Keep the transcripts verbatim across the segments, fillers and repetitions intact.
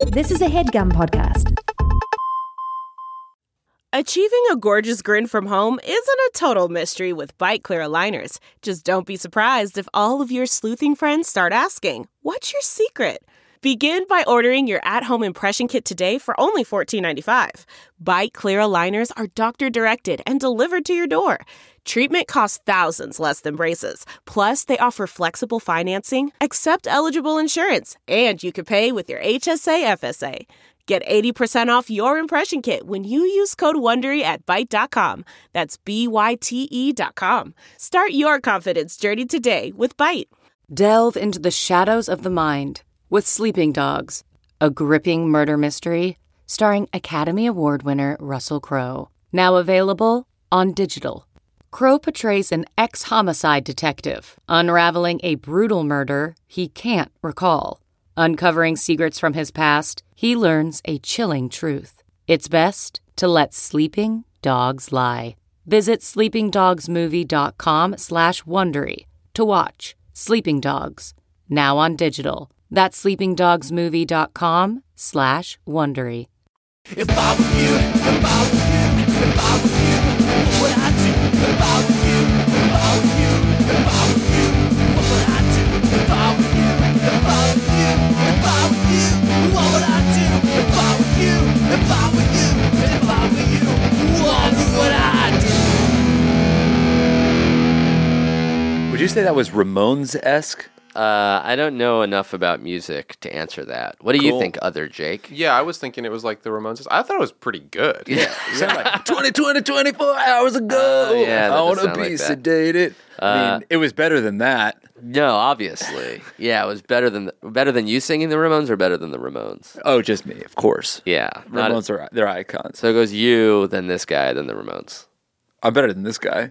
This is a HeadGum podcast. Achieving a gorgeous grin from home isn't a total mystery with Byte Clear aligners. Just don't be surprised if all of your sleuthing friends start asking, "What's your secret?" Begin by ordering your at-home impression kit today for only fourteen ninety-five. Byte Clear aligners are doctor-directed and delivered to your door. Treatment costs thousands less than braces. Plus, they offer flexible financing, accept eligible insurance, and you can pay with your H S A F S A. Get eighty percent off your impression kit when you use code WONDERY at byte dot com. That's B Y T E dot com. Start your confidence journey today with Byte. Delve into the shadows of the mind with Sleeping Dogs, a gripping murder mystery starring Academy Award winner Russell Crowe. Now available on digital. Crowe portrays an ex-homicide detective unraveling a brutal murder he can't recall. Uncovering secrets from his past, he learns a chilling truth. It's best to let sleeping dogs lie. Visit sleepingdogsmovie.com slash Wondery to watch Sleeping Dogs, now on digital. That's sleepingdogsmovie.com slash Wondery. If I were you, if I were you, if I were you, what would I do? If I were you, if I were you, if I were you, what would I do? If I were you, if I were you, if I were you, what would I do? If I were you, if I were you, if I were you, what would I do? Would you say that was Ramones-esque? Uh, I don't know enough about music to answer that. What do you Cool. think, other Jake? Yeah, I was thinking it was like the Ramones. I thought it was pretty good. Yeah. Sounded like twenty, twenty, twenty-four hours ago. Uh, yeah, that I does want to sound be like that. sedated. I Uh, mean, it was better than that. No, obviously. Yeah, it was better than better than you singing the Ramones or better than the Ramones? Oh, just me, of course. Yeah. not- Ramones are they're icons. so it goes you, then this guy, then the Ramones. I'm better than this guy.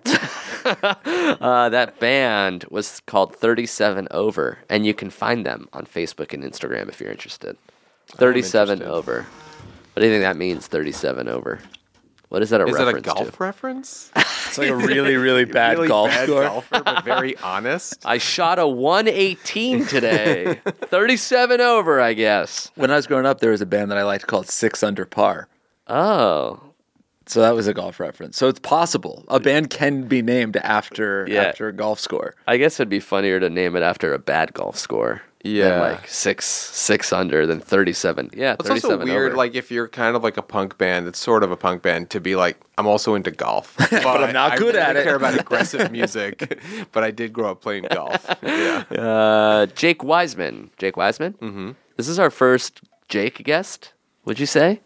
Uh, that band was called thirty-seven Over, and you can find them on Facebook and Instagram if you're interested. thirty-seven interested. Over. What do you think that means, thirty-seven Over? What is that a Is that a reference golf to? reference? It's like a really, really bad really golf bad score. golfer, but very honest. I shot a one eighteen today. thirty-seven over, I guess. When I was growing up, there was a band that I liked called Six Under Par. Oh. So that was a golf reference. So it's possible. A band can be named after Yeah. after a golf score. I guess it'd be funnier to name it after a bad golf score. Yeah. Than like six six under than thirty-seven. Yeah, It's also thirty-seven weird, over. like if you're kind of like a punk band, it's sort of a punk band, to be like, I'm also into golf, but, I'm not I, good I at really it. care about aggressive music, but I did grow up playing golf. Yeah. uh, Jake Wiseman. Jake Wiseman? Mm-hmm. This is our first Jake guest, would you say?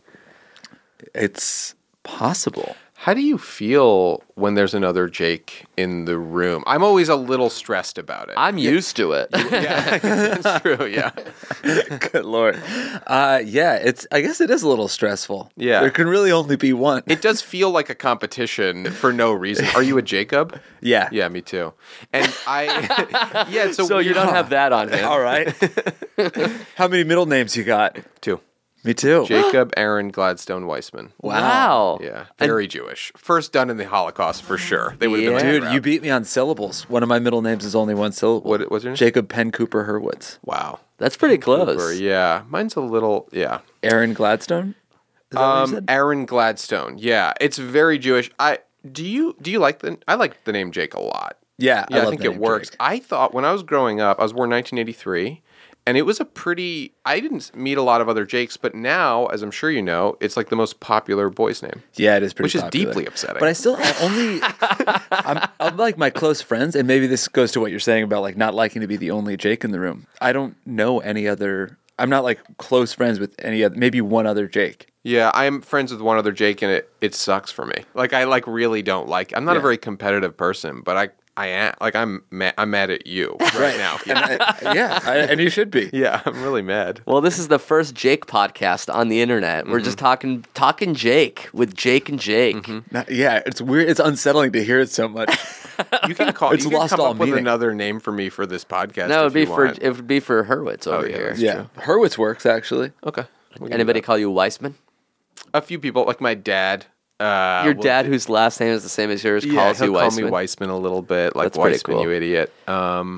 It's possible. How do you feel when there's another Jake in the room? I'm always a little stressed about it. I'm used to it. yeah, that's true. Yeah. Good Lord. Uh, yeah, it's. I guess it is a little stressful. Yeah. There can really only be one. It does feel like a competition for no reason. Are you a Jacob? Yeah. Yeah, me too. And I, yeah, it's a So you weird- don't have that on him. All right. How many middle names you got? Two. Me too. Jacob, Aaron, Gladstone, Weissman. Wow. Yeah, very Jewish. First done in the Holocaust for sure. They would have Yeah. been Dude, like, you beat me on syllables. One of my middle names is only one syllable. What- what's your name? Jacob Penn Cooper Hurwitz. wow. That's pretty close. Cooper, yeah, mine's a little yeah. Aaron Gladstone? Is that what you Um, said? Aaron Gladstone. Yeah, it's very Jewish. I do you do you like the? I like the name Jake a lot. Yeah, I Yeah, I, love think the it name works. Jake. I thought when I was growing up, I was born nineteen eighty-three, and it was a pretty. I didn't meet a lot of other Jakes, but now, as I'm sure you know, it's like the most popular boy's name. Yeah, it is pretty Which is popular. deeply upsetting. But I still I only I'm, I'm like my close friends, and maybe this goes to what you're saying about like not liking to be the only Jake in the room. I don't know any other. I'm not like close friends with any other. Maybe one other Jake. Yeah, I'm friends with one other Jake, and it, it sucks for me. Like I like really don't like. I'm not a Yeah. very competitive person, but I I am like I'm mad, I'm mad at you right, now. And I, yeah, I, and you should be. Yeah, I'm really mad. Well, this is the first Jake podcast on the internet. We're just talking talking Jake with Jake and Jake. Not- yeah, it's weird. It's unsettling to hear it so much. You can call. It's you can lost come all up with meaning. another name for me for this podcast. No, if it'd be you for want. it would be for Hurwitz over yeah, here. that's Yeah, Hurwitz works actually. Okay. We can do Anybody that. call you Weissman? A few people, like my dad. Uh, Your will- dad, whose last name is the same as yours, yeah, calls he'll you call Weissman. me Weissman a little bit, like That's pretty Weissman, cool. you idiot. Um,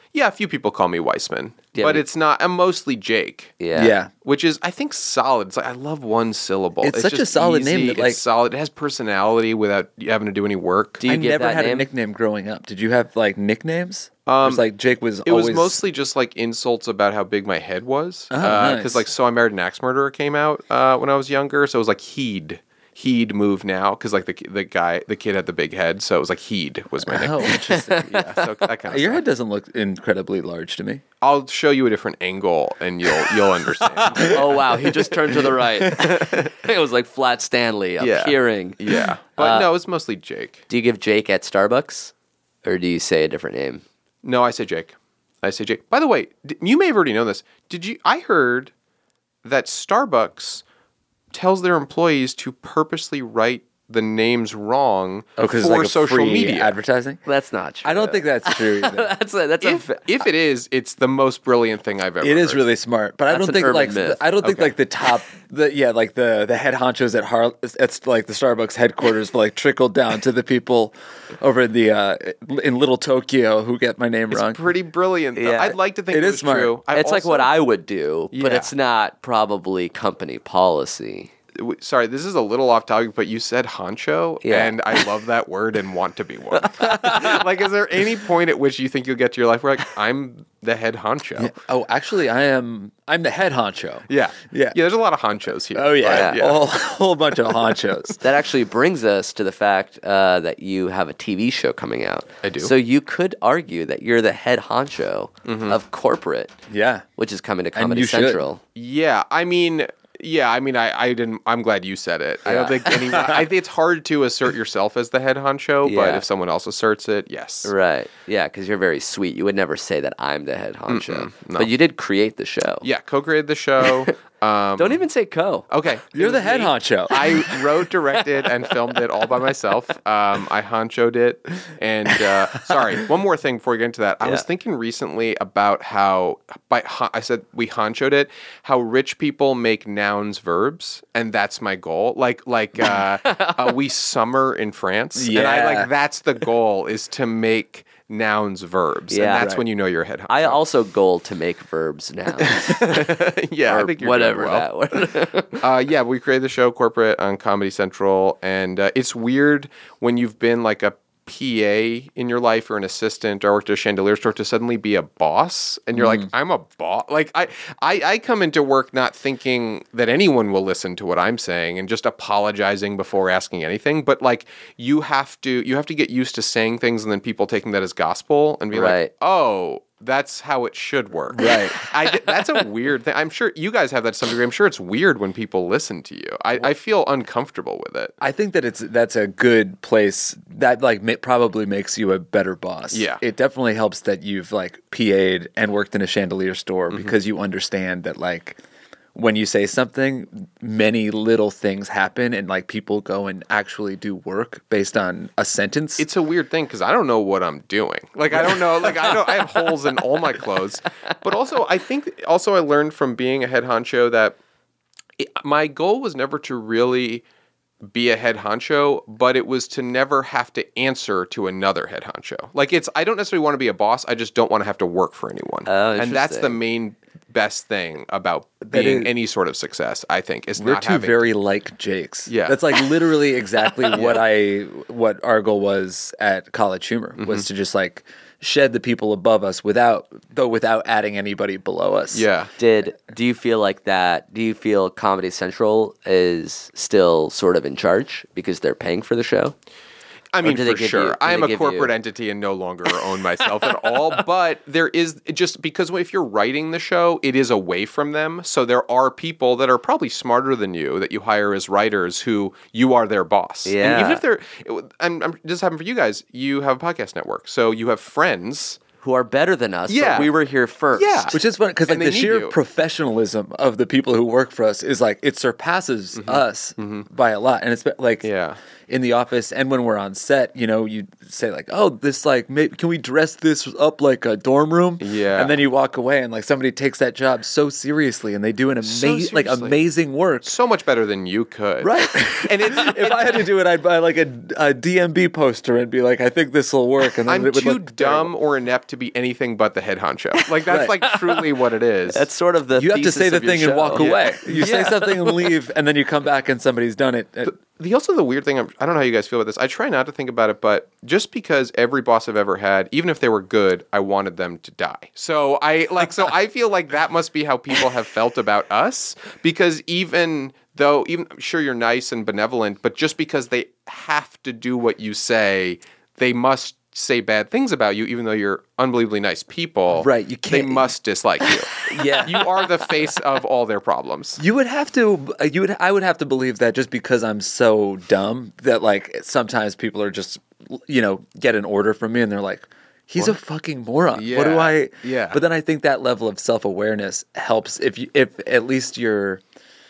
Yeah, a few people call me Weissman, Yeah, but we- it's not. I'm mostly Jake. Yeah. Yeah. Which is, I think, solid. It's like I love one syllable. It's such a just solid name easy, that, like- it's solid. It has personality without you having to do any work. Do you I give never that had name? a nickname growing up. Did you have like nicknames? Um, Um, it was like Jake was It always. was mostly just like insults about how big my head was. Oh, Because nice. like So I Married an Axe Murderer came out uh, when I was younger, so it was like he'd he'd move now because like the the guy the kid had the big head, so it was like he'd was my Oh, nickname. interesting. Yeah, so that kind of Your head doesn't look incredibly large to me. I'll show you a different angle and you'll you'll understand. Oh wow, he just turned to the right. It was like Flat Stanley Yeah. appearing. Yeah, but no, it's mostly Jake. Do you give Jake at Starbucks, or do you say a different name? No, I say Jake. I say Jake. By the way, d- you may have already known this. Did you? I heard that Starbucks tells their employees to purposely write the names wrong Oh, because for like a social free media. advertising. That's not true. I don't think that's true either. that's a, that's If, a if it is, it's the most brilliant thing I've ever It is heard. really smart, but I That's don't an think urban like myth. I don't think Okay. like the top, the yeah, like the the head honchos at Har, it's like the Starbucks headquarters, but like trickled down to the people over in the uh, in Little Tokyo who get my name It's wrong. pretty brilliant. though. Yeah. I'd like to think It it, is was smart. true. I've it's like what also- I would do, but Yeah. it's not probably company policy. w- Sorry, this is a little off topic, but you said honcho, Yeah. and I love that word and want to be one. Like, is there any point at which you think you'll get to your life where, like, I'm the head honcho? Oh, actually, I am. I'm the head honcho. Yeah. Yeah. Yeah, there's a lot of honchos here. Oh yeah, but, a whole, whole bunch of honchos. That actually brings us to the fact uh, that you have a T V show coming out. I do. So you could argue that you're the head honcho of corporate, Yeah, which is coming to And Comedy you should. Central. Yeah, I mean, yeah, I mean, I, I didn't. I'm glad you said it. I don't Yeah. think any. I think it's hard to assert yourself as the head honcho, but Yeah. if someone else asserts it, yes. Right. Yeah, because you're very sweet. You would never say that I'm the head honcho. no. But you did create the show. Yeah, co-created the show. Um, Don't even say co. Okay, you're it the was head me. honcho. I wrote, directed, and filmed it all by myself. Um, I honchoed it. And uh, sorry, one more thing before we get into that. I was Yeah. thinking recently about how, by hon- I said we honchoed it, how rich people make nouns verbs, and that's my goal. Like like uh, uh, we summer in France, and I Yeah. like that's the goal is to make nouns verbs, Yeah. and that's Right. when you know you're a head honcho. I also goal to make verbs now. yeah, I or think you're whatever doing well. that was. Uh, yeah, we created the show corporate on Comedy Central, and uh, it's weird when you've been like a P A in your life or an assistant or worked at a chandelier store to suddenly be a boss, and you're like, I'm a boss. Like I, I, I come into work not thinking that anyone will listen to what I'm saying and just apologizing before asking anything, but like you have to, you have to get used to saying things and then people taking that as gospel and be Right. like, oh. That's how it should work. Right. I, that's a weird thing. I'm sure you guys have that to some degree. I'm sure it's weird when people listen to you. I, I feel uncomfortable with it. I think that it's that's a good place that like ma- probably makes you a better boss. Yeah. it definitely helps that you've like P A'd and worked in a chandelier store Mm-hmm. because you understand that like when you say something, many little things happen and like people go and actually do work based on a sentence. It's a weird thing because I don't know what I'm doing. Like I don't know. Like I don't. I have holes in all my clothes. But also, I think also I learned from being a head honcho that it, my goal was never to really be a head honcho, but it was to never have to answer to another head honcho. Like it's, I don't necessarily want to be a boss. I just don't want to have to work for anyone. Oh, and that's the interesting. main best thing about That being is- any sort of success, I think, is We're not two having very like Jakes. Yeah. that's like literally exactly what I what our goal was at College Humor Mm-hmm. was to just like shed the people above us without though without adding anybody below us. Yeah. Did do you feel like that? Do you feel Comedy Central is still sort of in charge because they're paying for the show? I mean, do they for give sure. you- do I am they a give corporate you- entity and no longer own myself at all. But there is just because if you're writing the show, it is away from them. So there are people that are probably smarter than you that you hire as writers who you are their boss. And even Yeah. if they're, and I'm just happened for you guys, you have a podcast network. So you have friends. Who are better than us? Yeah. but we were here first. Yeah. Which is fun because like And the they need sheer you. professionalism of the people who work for us is like it surpasses us by a lot, and it's like Yeah. in the office and when we're on set, you know, you say like, oh, this like, may- can we dress this up like a dorm room? Yeah. And then you walk away and like somebody takes that job so seriously and they do an So amazing, like seriously. amazing work. So much better than you could. Right. And it's, if I had to do it, I'd buy like a, a D M B poster and be like, I think this will work. And then I'm it would too look dumb terrible. or inept to be anything but the head honcho. Like that's Right. like truly what it is. That's sort of the You have to thesis say the of your thing and show. walk Yeah. away. You say Yeah. something and leave, and then you come back and somebody's done it. It- The also the weird thing, I'm, I don't know how you guys feel about this. I try not to think about it, but just because every boss I've ever had, even if they were good, I wanted them to die. So I like, so I feel like that must be how people have felt about us. Because even though, even sure you're nice and benevolent, but just because they have to do what you say, they must say bad things about you, even though you're unbelievably nice people. Right, you They can't- must dislike you. Yeah. You are the face of all their problems. You would have to, you would, I would have to believe that just because I'm so dumb that like sometimes people are just, you know, get an order from me and they're like, he's a fucking moron. What do Yeah, I? yeah. But then I think that level of self awareness helps if you, if at least you're,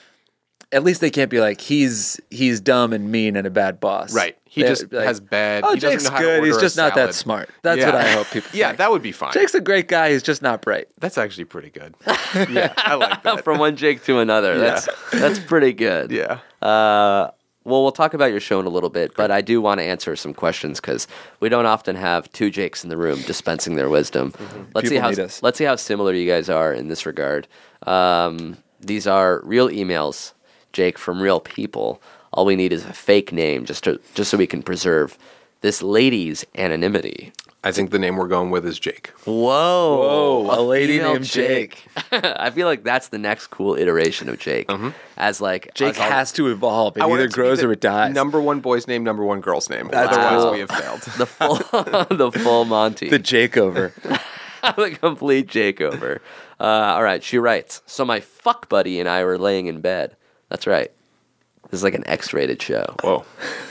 at least they can't be like he's he's dumb and mean and a bad boss. Right. He They're just like, has bad. Oh, he doesn't Jake's know how to good. He's order a just not that salad." smart. That's Yeah. what I hope people. Yeah, think. that would be fine. Jake's a great guy. He's just not bright. That's actually pretty good. Yeah, I like that. From one Jake to another. That's that's pretty good. Yeah. Uh, well, we'll talk about your show in a little bit, but I do want to answer some questions because we don't often have two Jakes in the room dispensing their wisdom. Let's see People how need us. let's see how similar you guys are in this regard. Um, these are real emails, Jake, from real people. All we need is a fake name just to just so we can preserve this lady's anonymity. I think the name we're going with is Jake. Whoa, Whoa, a lady female named Jake. I feel like that's the next cool iteration of Jake. As like Jake as all- has to evolve. It I want either it to be grows the or it dies. Number one boy's name, number one girl's name. That's Otherwise, cool. we have failed. the full the full Monty. the Jake over. The complete Jake over. Uh, all right, she writes. So my fuck buddy and I were laying in bed. That's right. This is like an X-rated show. Whoa.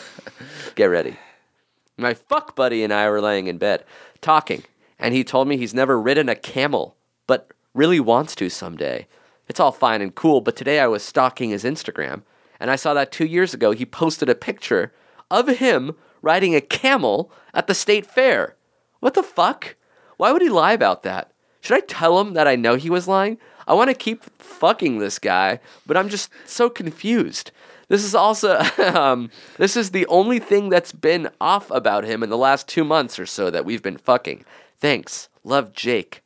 Get ready. My fuck buddy and I were laying in bed, talking, and he told me he's never ridden a camel, but really wants to someday. It's all fine and cool, but today I was stalking his Instagram, and I saw that two years ago he posted a picture of him riding a camel at the state fair. What the fuck? Why would he lie about that? Should I tell him that I know he was lying? I want to keep fucking this guy, but I'm just so confused. This is also, um, this is the only thing that's been off about him in the last two months or so that we've been fucking. Thanks. Love, Jake.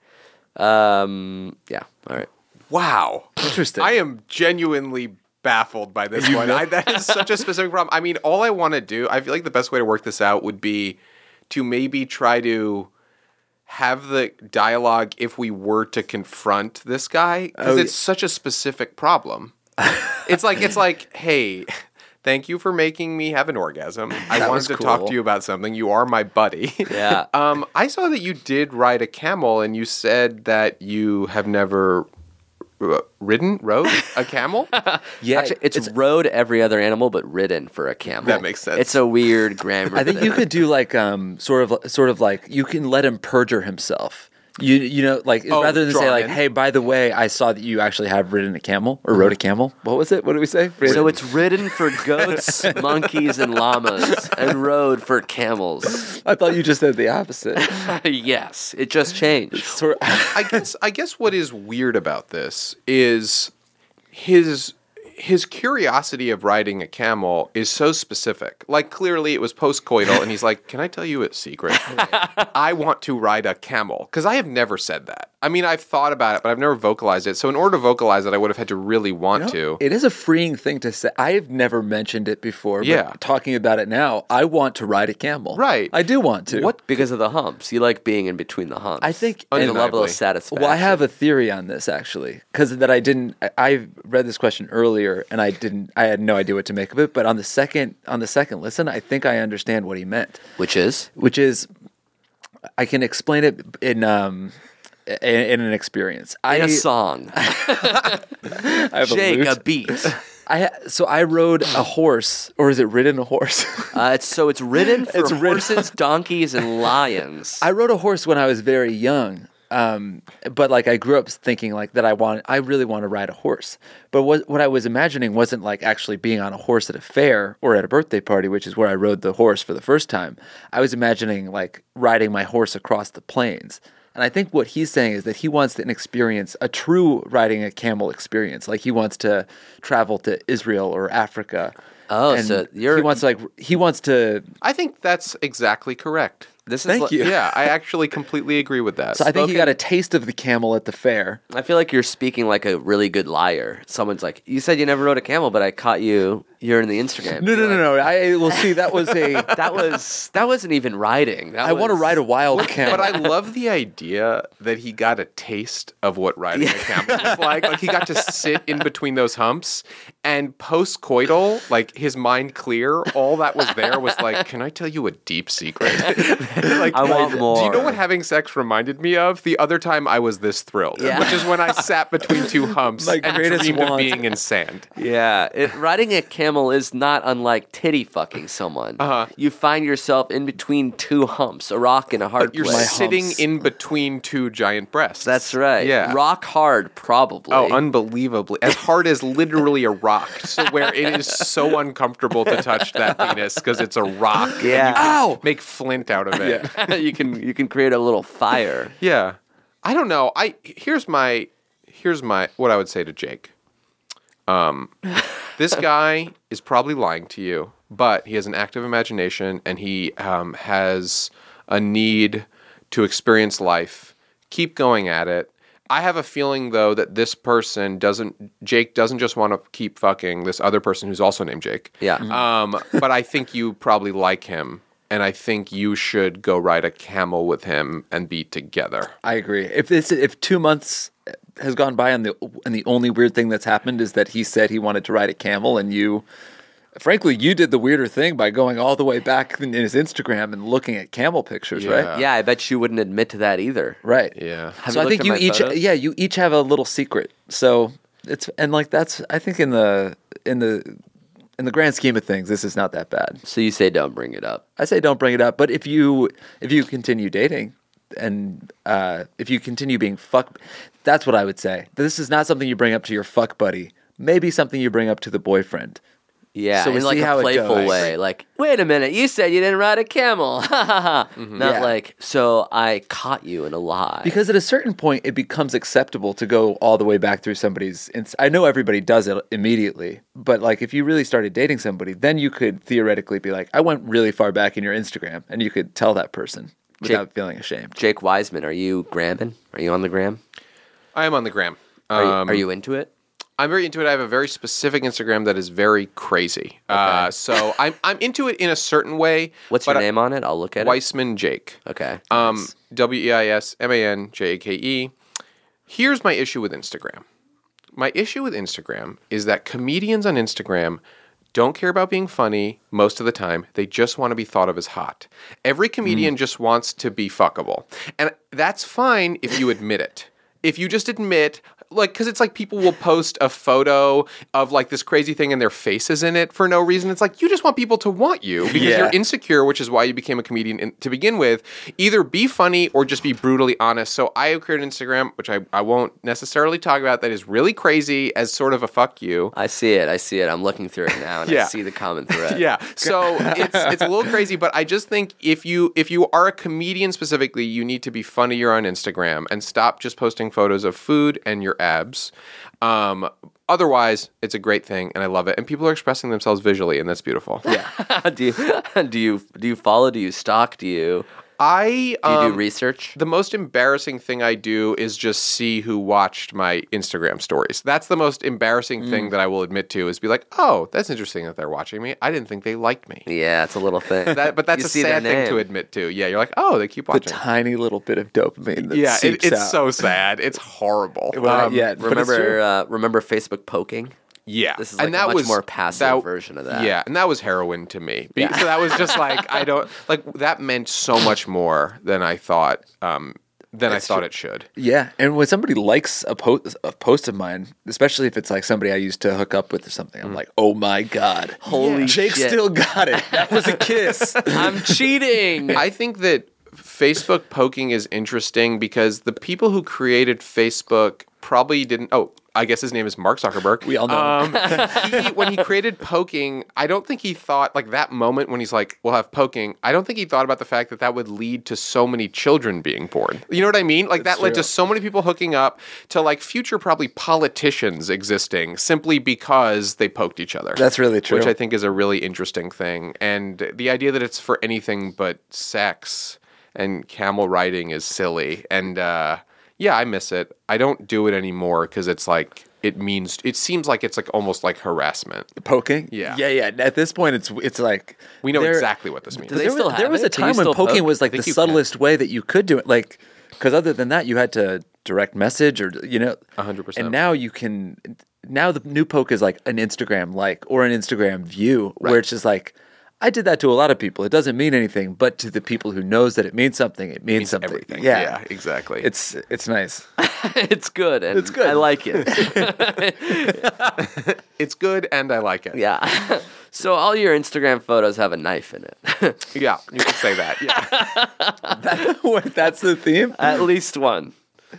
Um, yeah, all right. Wow. Interesting. I am genuinely baffled by this one. I, that is such a specific problem. I mean, all I want to do, I feel like the best way to work this out would be to maybe try to have the dialogue if we were to confront this guy, because Oh, it's such a specific problem. It's like, it's like, hey, thank you for making me have an orgasm. I That wanted was to talk cool. to you about something. You are my buddy. Yeah. um, I saw that you did ride a camel, and you said that you have never uh, ridden, rode a camel. yeah, Actually, it's, rode every other animal but ridden for a camel. That makes sense. It's a weird grammar. I think thing. you could do like um sort of sort of like you can let him perjure himself. You you know like Oh, rather than say drawn like, in. hey, by the way, I saw that you actually have ridden a camel or rode a camel. What was it? What did we say? So it's ridden for goats, monkeys, and llamas, and rode for camels. I thought you just said the opposite. Yes, it just changed. Sort I guess I guess what is weird about this is his his curiosity of riding a camel is so specific. Like clearly it was post-coital and he's like, "Can I tell you a secret? I want to ride a camel." Cuz I have never said that. I mean, I've thought about it, but I've never vocalized it. So in order to vocalize it, I would have had to really want to. It is a freeing thing to say. I have never mentioned it before. But Yeah. talking about it now, I want to ride a camel. Right. I do want to. What Because of the humps. You like being in between the humps. I think- and the level Undeniably. of satisfaction. Well, I have a theory on this actually, because that I didn't. I, I read this question earlier, and I didn't. I had no idea what to make of it. But on the second, on the second listen, I think I understand what he meant, Which is? which is, I can explain it in um, in, in an experience. In I a song. I have Jake, lute. a beat. I ha- so I rode a horse, or is it ridden a horse? Uh, it's, so it's ridden for It's ridden- horses, donkeys, and lions. I rode a horse when I was very young. Um, but like I grew up thinking like that I want, I really want to ride a horse. But what what I was imagining wasn't like actually being on a horse at a fair or at a birthday party, which is where I rode the horse for the first time. I was imagining like riding my horse across the plains. And I think what he's saying is that he wants an experience, a true riding a camel experience. Like he wants to travel to Israel or Africa. Oh, and so you're- he wants to like he wants to. I think that's exactly correct. This is Thank like- you. Yeah, I actually completely agree with that. So I think he Spoken- got a taste of the camel at the fair. I feel like you're speaking like a really good liar. Someone's like, "You said you never rode a camel, but I caught you. You're in the Instagram." No, no, no, no. I will see. That was a. That was that wasn't even riding. That I want to was- ride a wild camel. But I love the idea that he got a taste of what riding a camel was like. Like he got to sit in between those humps, and post-coital, like his mind clear, all that was there was like, can I tell you a deep secret? Like, I want do you more. know what having sex reminded me of? The other time I was this thrilled, Yeah. which is when I sat between two humps My and greatest dreamed of want. being in sand. Yeah, it, riding a camel is not unlike titty fucking someone. Uh-huh. You find yourself in between two humps, a rock and a hard But you're place. sitting humps. in between two giant breasts. That's right. Yeah. Rock hard, probably. Oh, unbelievably. As hard as literally a rock. So where it is so uncomfortable to touch that penis because it's a rock. and Yeah. you can Ow! Make flint out of it. Yeah. you can you can create a little fire. I don't know. I here's my here's my what I would say to Jake. Um this guy is probably lying to you, but he has an active imagination and he um, has a need to experience life. Keep going at it. I have a feeling though that this person doesn't Jake doesn't just want to keep fucking this other person who's also named Jake. Yeah. Um but I think you probably like him and I think you should go ride a camel with him and be together. I agree. If this if two months has gone by and the and the only weird thing that's happened is that he said he wanted to ride a camel and you, frankly, you did the weirder thing by going all the way back in his Instagram and looking at camel pictures, Yeah. right? Yeah, I bet you wouldn't admit to that either. Right. Yeah. Have so you I think looked you at my each, photos? yeah, you each have a little secret. So it's and like that's I think in the in the in the grand scheme of things, this is not that bad. So you say don't bring it up. I say don't bring it up, but if you if you continue dating and uh, if you continue being fuck, that's what I would say. This is not something you bring up to your fuck buddy. Maybe something you bring up to the boyfriend. Yeah, So we in like see a how it playful goes. way. Like, wait a minute, you said you didn't ride a camel. Ha ha ha. Not Yeah. like, so I caught you in a lie. Because at a certain point, it becomes acceptable to go all the way back through somebody's. Ins- I know everybody does it immediately, but like if you really started dating somebody, then you could theoretically be like, I went really far back in your Instagram, and you could tell that person without feeling ashamed. Jake Wiseman, are you gramming? Are you on the gram? I am on the gram. Are, you, Um, are you into it? I'm very into it. I have a very specific Instagram that is very crazy. Uh, so I'm I'm into it in a certain way. What's but your I- name on it? I'll look at Weissman Jake. it. Okay. Um, nice. W E I S M A N J A K E. Here's my issue with Instagram. My issue with Instagram is that comedians on Instagram don't care about being funny most of the time. They just want to be thought of as hot. Every comedian just wants to be fuckable. And that's fine if you admit it. If you just admit, like, because it's like people will post a photo of like this crazy thing and their face is in it for no reason. It's like you just want people to want you because Yeah. you're insecure, which is why you became a comedian in, to begin with. Either be funny or just be brutally honest. So I created Instagram, which I, I won't necessarily talk about, that is really crazy as sort of a fuck you. I see it. I see it. I'm looking through it now, and I Yeah. see the common thread. Yeah. So it's it's a little crazy, but I just think if you if you are a comedian specifically, you need to be funnier on Instagram and stop just posting photos of food and your abs. Um, otherwise, it's a great thing and I love it. And people are expressing themselves visually, and that's beautiful. Yeah. do you do you do you follow? Do you stalk? Do you I do you um, do research? The most embarrassing thing I do is just see who watched my Instagram stories. That's the most embarrassing thing that I will admit to is be like, oh, that's interesting that they're watching me. I didn't think they liked me. Yeah, it's a little thing. That, but that's You a see their sad thing to name. admit to. Yeah, you're like, oh, they keep The watching. tiny little bit of dopamine that yeah, it, seeps it's out. so sad. It's horrible. Well, Um, yeah, but it's Remember, true. uh, remember Facebook poking? Yeah, This is like a much more passive version of that. Yeah, and that was heroin to me. Be- So that was just like I don't like that meant so much more than I thought. Um, than I thought true. it should. Yeah, and when somebody likes a post, a post of mine, especially if it's like somebody I used to hook up with or something, I'm like, oh my god, Holy Jake shit. still got it. That was a kiss. I'm cheating. I think that Facebook poking is interesting because the people who created Facebook probably didn't. Oh, I guess his name is Mark Zuckerberg. We all know. Um, he, when he created poking, I don't think he thought like that moment when he's like, "We'll have poking." I don't think he thought about the fact that that would lead to so many children being born. You know what I mean? Like That's that led true. to so many people hooking up to like future probably politicians existing simply because they poked each other. That's really true. Which I think is a really interesting thing. And the idea that it's for anything but sex and camel riding is silly. And uh, yeah, I miss it. I don't do it anymore because it's like it means it seems like it's like almost like harassment. Poking? Yeah. Yeah, yeah. At this point, it's it's like We know there- exactly what this means. Do they there still was, have there was it? a Can you time when still poking poke? was like I the think you subtlest way that you could do it. Like, because other than that, you had to direct message or you know, A hundred percent. And now you can. Now the new poke is like an Instagram like or an Instagram view, where it's just like. I did that to a lot of people. It doesn't mean anything, but to the people who knows that it means something, it means, means something. everything. Yeah. Yeah, exactly. It's it's nice. It's good. And It's good. I like it. It's good and I like it. Yeah. So all your Instagram photos have a knife in it. Yeah, you could say that. Yeah. What, that's the theme. At least one.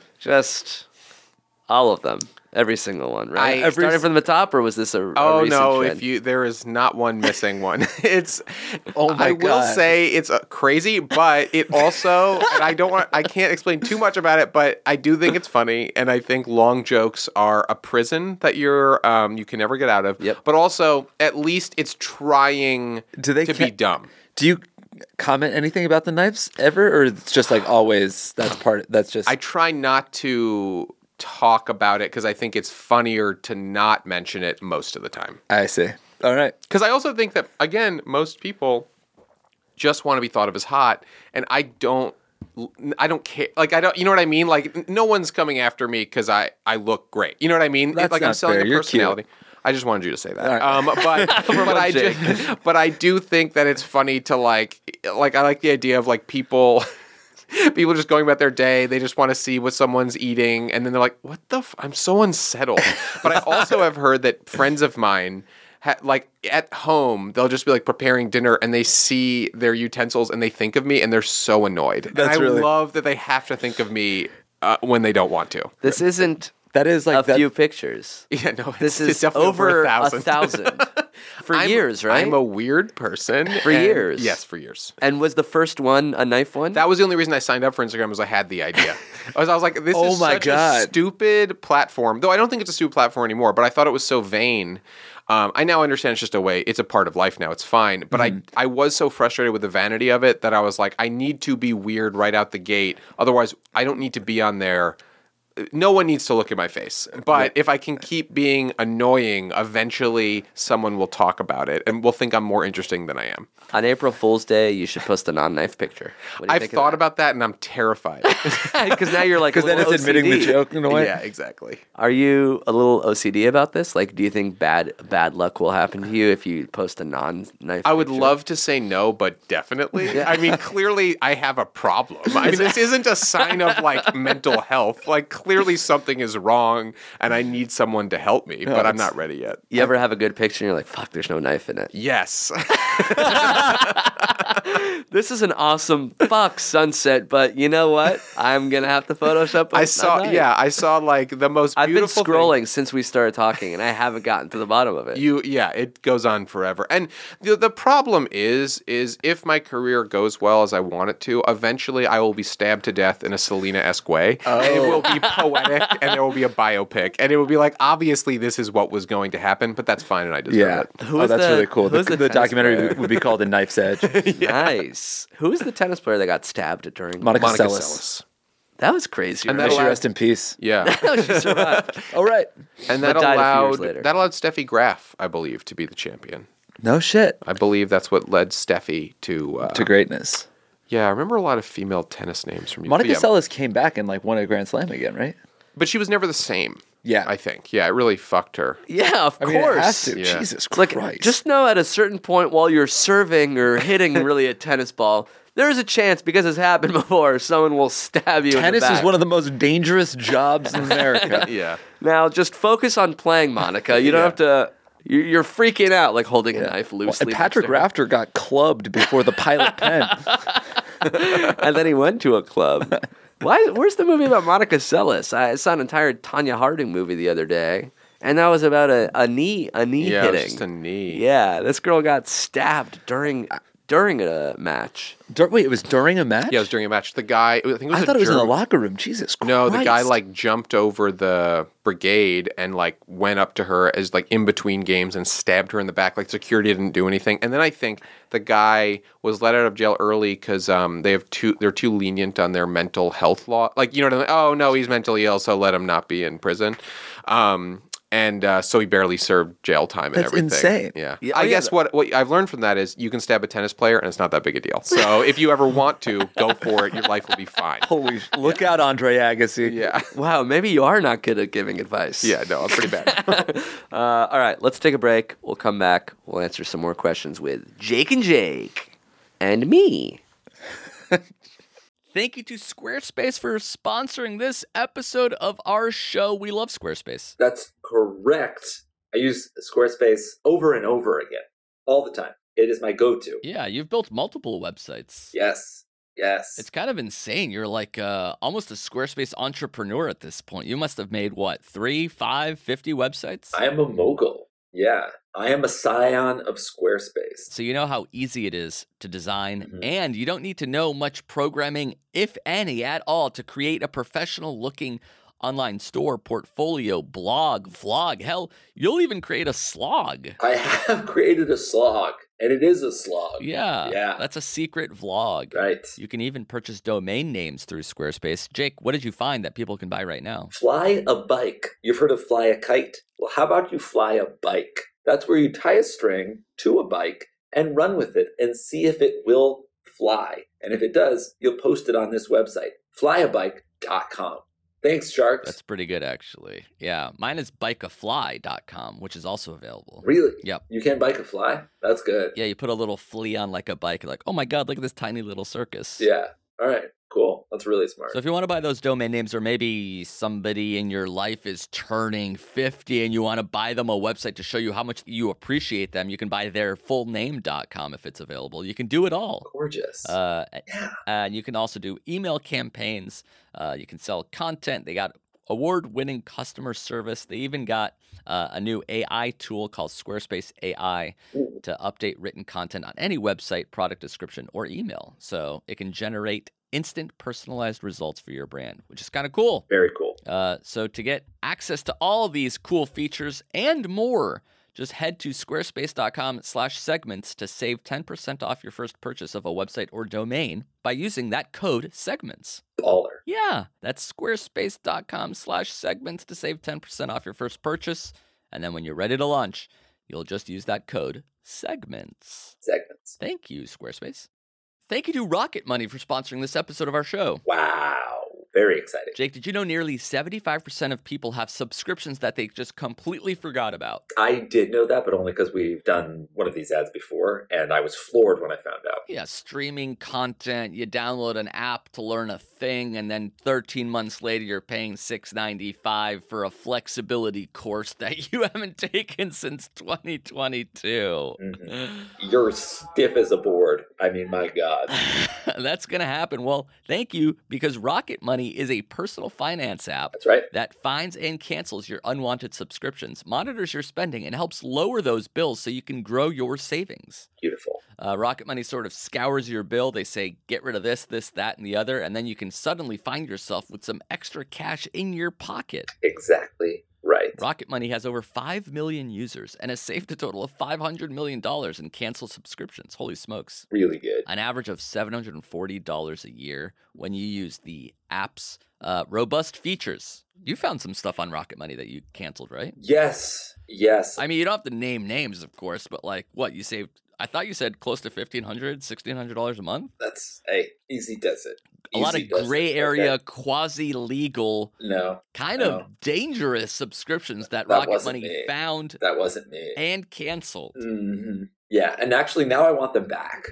Just all of them. Every single one, right? I- Every, every Starting s- from the top, or was this a, a Oh recent no! trend? If you there is not one missing one. It's. Oh my I will God. say it's uh, crazy, but it also, and I don't want, I can't explain too much about it, but I do think it's funny, and I think long jokes are a prison that you're, um, you can never get out of. Yep. But also, at least it's trying Do they to be ca- dumb. Do you comment anything about the knives ever, or it's just like always? That's part. That's just. I try not to talk about it because I think it's funnier to not mention it most of the time. I see. All right. Because I also think that, again, most people just want to be thought of as hot, and I don't, I don't care. Like, I don't, you know what I mean? Like, n- no one's coming after me because I, I look great. You know what I mean? That's like, I'm not selling fair. a You're personality. cute. I just wanted you to say that. All right. Um, but but I Jake. just, but I do think that it's funny to like, like I like the idea of like people. People just going about their day. They just want to see what someone's eating. And then they're like, what the f-? I'm so unsettled. But I also have heard that friends of mine, ha- like at home, they'll just be like preparing dinner and they see their utensils and they think of me and they're so annoyed. That's and I really- love that they have to think of me uh, when they don't want to. This isn't That is like a that, few pictures. Yeah, no, it's, This it's is definitely over a thousand. a thousand for I'm- years, right? I'm a weird person. For and- years? Yes, for years. And was the first one a knife one? That was the only reason I signed up for Instagram was I had the idea. I was, I was like, this Oh is my such God. a stupid platform. Though I don't think it's a stupid platform anymore, but I thought it was so vain. Um, I now understand it's just a way. It's a part of life now. It's fine. But Mm-hmm. I, I was so frustrated with the vanity of it that I was like, I need to be weird right out the gate. Otherwise, I don't need to be on there. No one needs to look at my face. But if I can keep being annoying, eventually someone will talk about it and will think I'm more interesting than I am. On April Fool's Day, you should post a non-knife picture. What do you I've think of thought that? about that and I'm terrified. Because now you're like, because then a it's little admitting the O C D. joke in a way. Yeah, exactly. Are you a little O C D about this? Like, do you think bad bad luck will happen to you if you post a non-knife? I would picture? love to say no, but definitely. I mean, clearly I have a problem. I mean, this isn't a sign of like mental health. Like, clearly something is wrong and I need someone to help me, but I'm it's- not ready yet. You ever have a good picture and you're like, fuck, there's no knife in it. Yes. This is an awesome fuck sunset, but you know what? I'm gonna have to Photoshop. a- I a saw, knife. yeah, I saw like the most I've been beautiful thing. scrolling since we started talking, and I haven't gotten to the bottom of it. You, yeah, it goes on forever. And the, the problem is, is if my career goes well as I want it to, eventually I will be stabbed to death in a Selena-esque way. And it will be poetic and there will be a biopic. And it will be like, obviously this is what was going to happen, but that's fine and I deserve Yeah. it. Who oh, is that's the- really cool. The, who's the the tennis documentary player? would be called The Knife's Edge. Nice. Who's the tennis player that got stabbed during? Monica, Monica Seles. Seles. That was crazy. And right? May that she allowed- rest in peace. Yeah. She survived. All right. And But that died a few years allowed, later. that allowed Steffi Graf, I believe, to be the champion. No shit. I believe that's what led Steffi to... Uh, To greatness. yeah, I remember a lot of female tennis names from you. Monica But yeah, Seles came back and like won a Grand Slam again, right? But she was never the same. Yeah. I think. Yeah, it really fucked her. Yeah, of I mean, course. it has to. Yeah. Jesus Like, Christ. just know at a certain point while you're serving or hitting really a tennis ball, there's a chance, because it's happened before, someone will stab you in the tennis back. is one of the most dangerous jobs in America. Yeah. Now, just focus on playing, Monica. You don't Yeah. have to... you- You're freaking out, like holding a knife Well, loosely. and Patrick next to her. Rafter got clubbed before the pilot pen. And then he went to a club. Why? Where's the movie about Monica Seles? I saw an entire Tanya Harding movie the other day, and that was about a, a knee, a knee Yeah, it was hitting. just a knee. Yeah, this girl got stabbed during during a match. Dur- wait, it was during a match? Yeah, it was during a match. The guy, I think it was I a thought it was in the German- locker room. Jesus Christ. No, the guy like jumped over the brigade and like went up to her as like in between games and stabbed her in the back. Like security didn't do anything. And then I think the guy was let out of jail early because um they have too they're too lenient on their mental health law. Like you know what I mean? Oh no, he's mentally ill, so let him not be in prison. Um. And uh, so he barely served jail time and That's everything. insane. Yeah. Yeah, oh, I yeah, guess that- what, what I've learned from that is you can stab a tennis player and it's not that big a deal. So if you ever want to, go for it. Your life will be fine. Holy sh- look out, Andre Agassi. Yeah. Wow, maybe you are not good at giving advice. Yeah, no, I'm pretty bad. uh, all right, let's take a break. We'll come back. We'll answer some more questions with Jake and Jake and me. Thank you to Squarespace for sponsoring this episode of our show. We love Squarespace. That's correct. I use Squarespace over and over again, all the time. It is my go-to. Yeah, you've built multiple websites. Yes, yes. It's kind of insane. You're like uh, almost a Squarespace entrepreneur at this point. You must have made, what, three, five, fifty websites? I am a mogul. Yeah, I am a scion of Squarespace. So you know how easy it is to design, Mhm. and you don't need to know much programming, if any, at all, to create a professional-looking online store, portfolio, blog, vlog. Hell, you'll even create a slog. I have created a slog, and it is a slog. Yeah, Yeah. that's a secret vlog. Right. You can even purchase domain names through Squarespace. Jake, what did you find that people can buy right now? Fly a bike. You've heard of fly a kite? Well, how about you fly a bike? That's where you tie a string to a bike and run with it and see if it will fly. And if it does, you'll post it on this website, fly a bike dot com. Thanks, Sharks. That's pretty good, actually. Yeah, mine is bike a fly dot com, which is also available. Really? Yep. You can bike a fly? That's good. Yeah, you put a little flea on like a bike. You're like, oh my God, look at this tiny little circus. Yeah. All right. Cool. That's really smart. So if you want to buy those domain names, or maybe somebody in your life is turning fifty and you want to buy them a website to show you how much you appreciate them, you can buy their full name dot com if it's available. You can do it all. Gorgeous. Uh, yeah. and you can also do email campaigns. Uh, you can sell content. They got award-winning customer service. They even got uh, a new A I tool called Squarespace A I Ooh. to update written content on any website, product description, or email. So it can generate instant personalized results for your brand, which is kind of cool. Very cool. Uh, so to get access to all these cool features and more, just head to squarespace.com slash segments to save ten percent off your first purchase of a website or domain by using that code segments. Baller. Yeah, that's squarespace.com slash segments to save ten percent off your first purchase. And then when you're ready to launch, you'll just use that code segments. Segments. Thank you, Squarespace. Thank you to Rocket Money for sponsoring this episode of our show. Wow. Very exciting. Jake, did you know nearly seventy-five percent of people have subscriptions that they just completely forgot about? I did know that, but only because we've done one of these ads before, and I was floored when I found out. Yeah, streaming content, you download an app to learn a thing, and then thirteen months later you're paying six dollars and ninety-five cents for a flexibility course that you haven't taken since twenty twenty-two. Mm-hmm. You're stiff as a board. I mean, my God. That's going to happen. Well, thank you, because Rocket Money is a personal finance app That's right. that finds and cancels your unwanted subscriptions, monitors your spending, and helps lower those bills so you can grow your savings. Beautiful. Uh, Rocket Money sort of scours your bill. They say, get rid of this, this, that, and the other, and then you can suddenly find yourself with some extra cash in your pocket. Exactly right. Rocket Money has over five million users and has saved a total of five hundred million dollars in canceled subscriptions. Holy smokes. Really good. An average of seven hundred forty dollars a year when you use the app's uh, robust features. You found some stuff on Rocket Money that you canceled, right? Yes. Yes. I mean, you don't have to name names, of course, but like, what, you saved, I thought you said close to fifteen hundred dollars, sixteen hundred dollars a month? That's, hey, easy does it. A lot Easy of does gray it. area, Okay. quasi-legal, No, kind no. of dangerous subscriptions that, That Rocket wasn't Money me. found that wasn't me. and canceled. hmm Yeah, and actually now I want them back.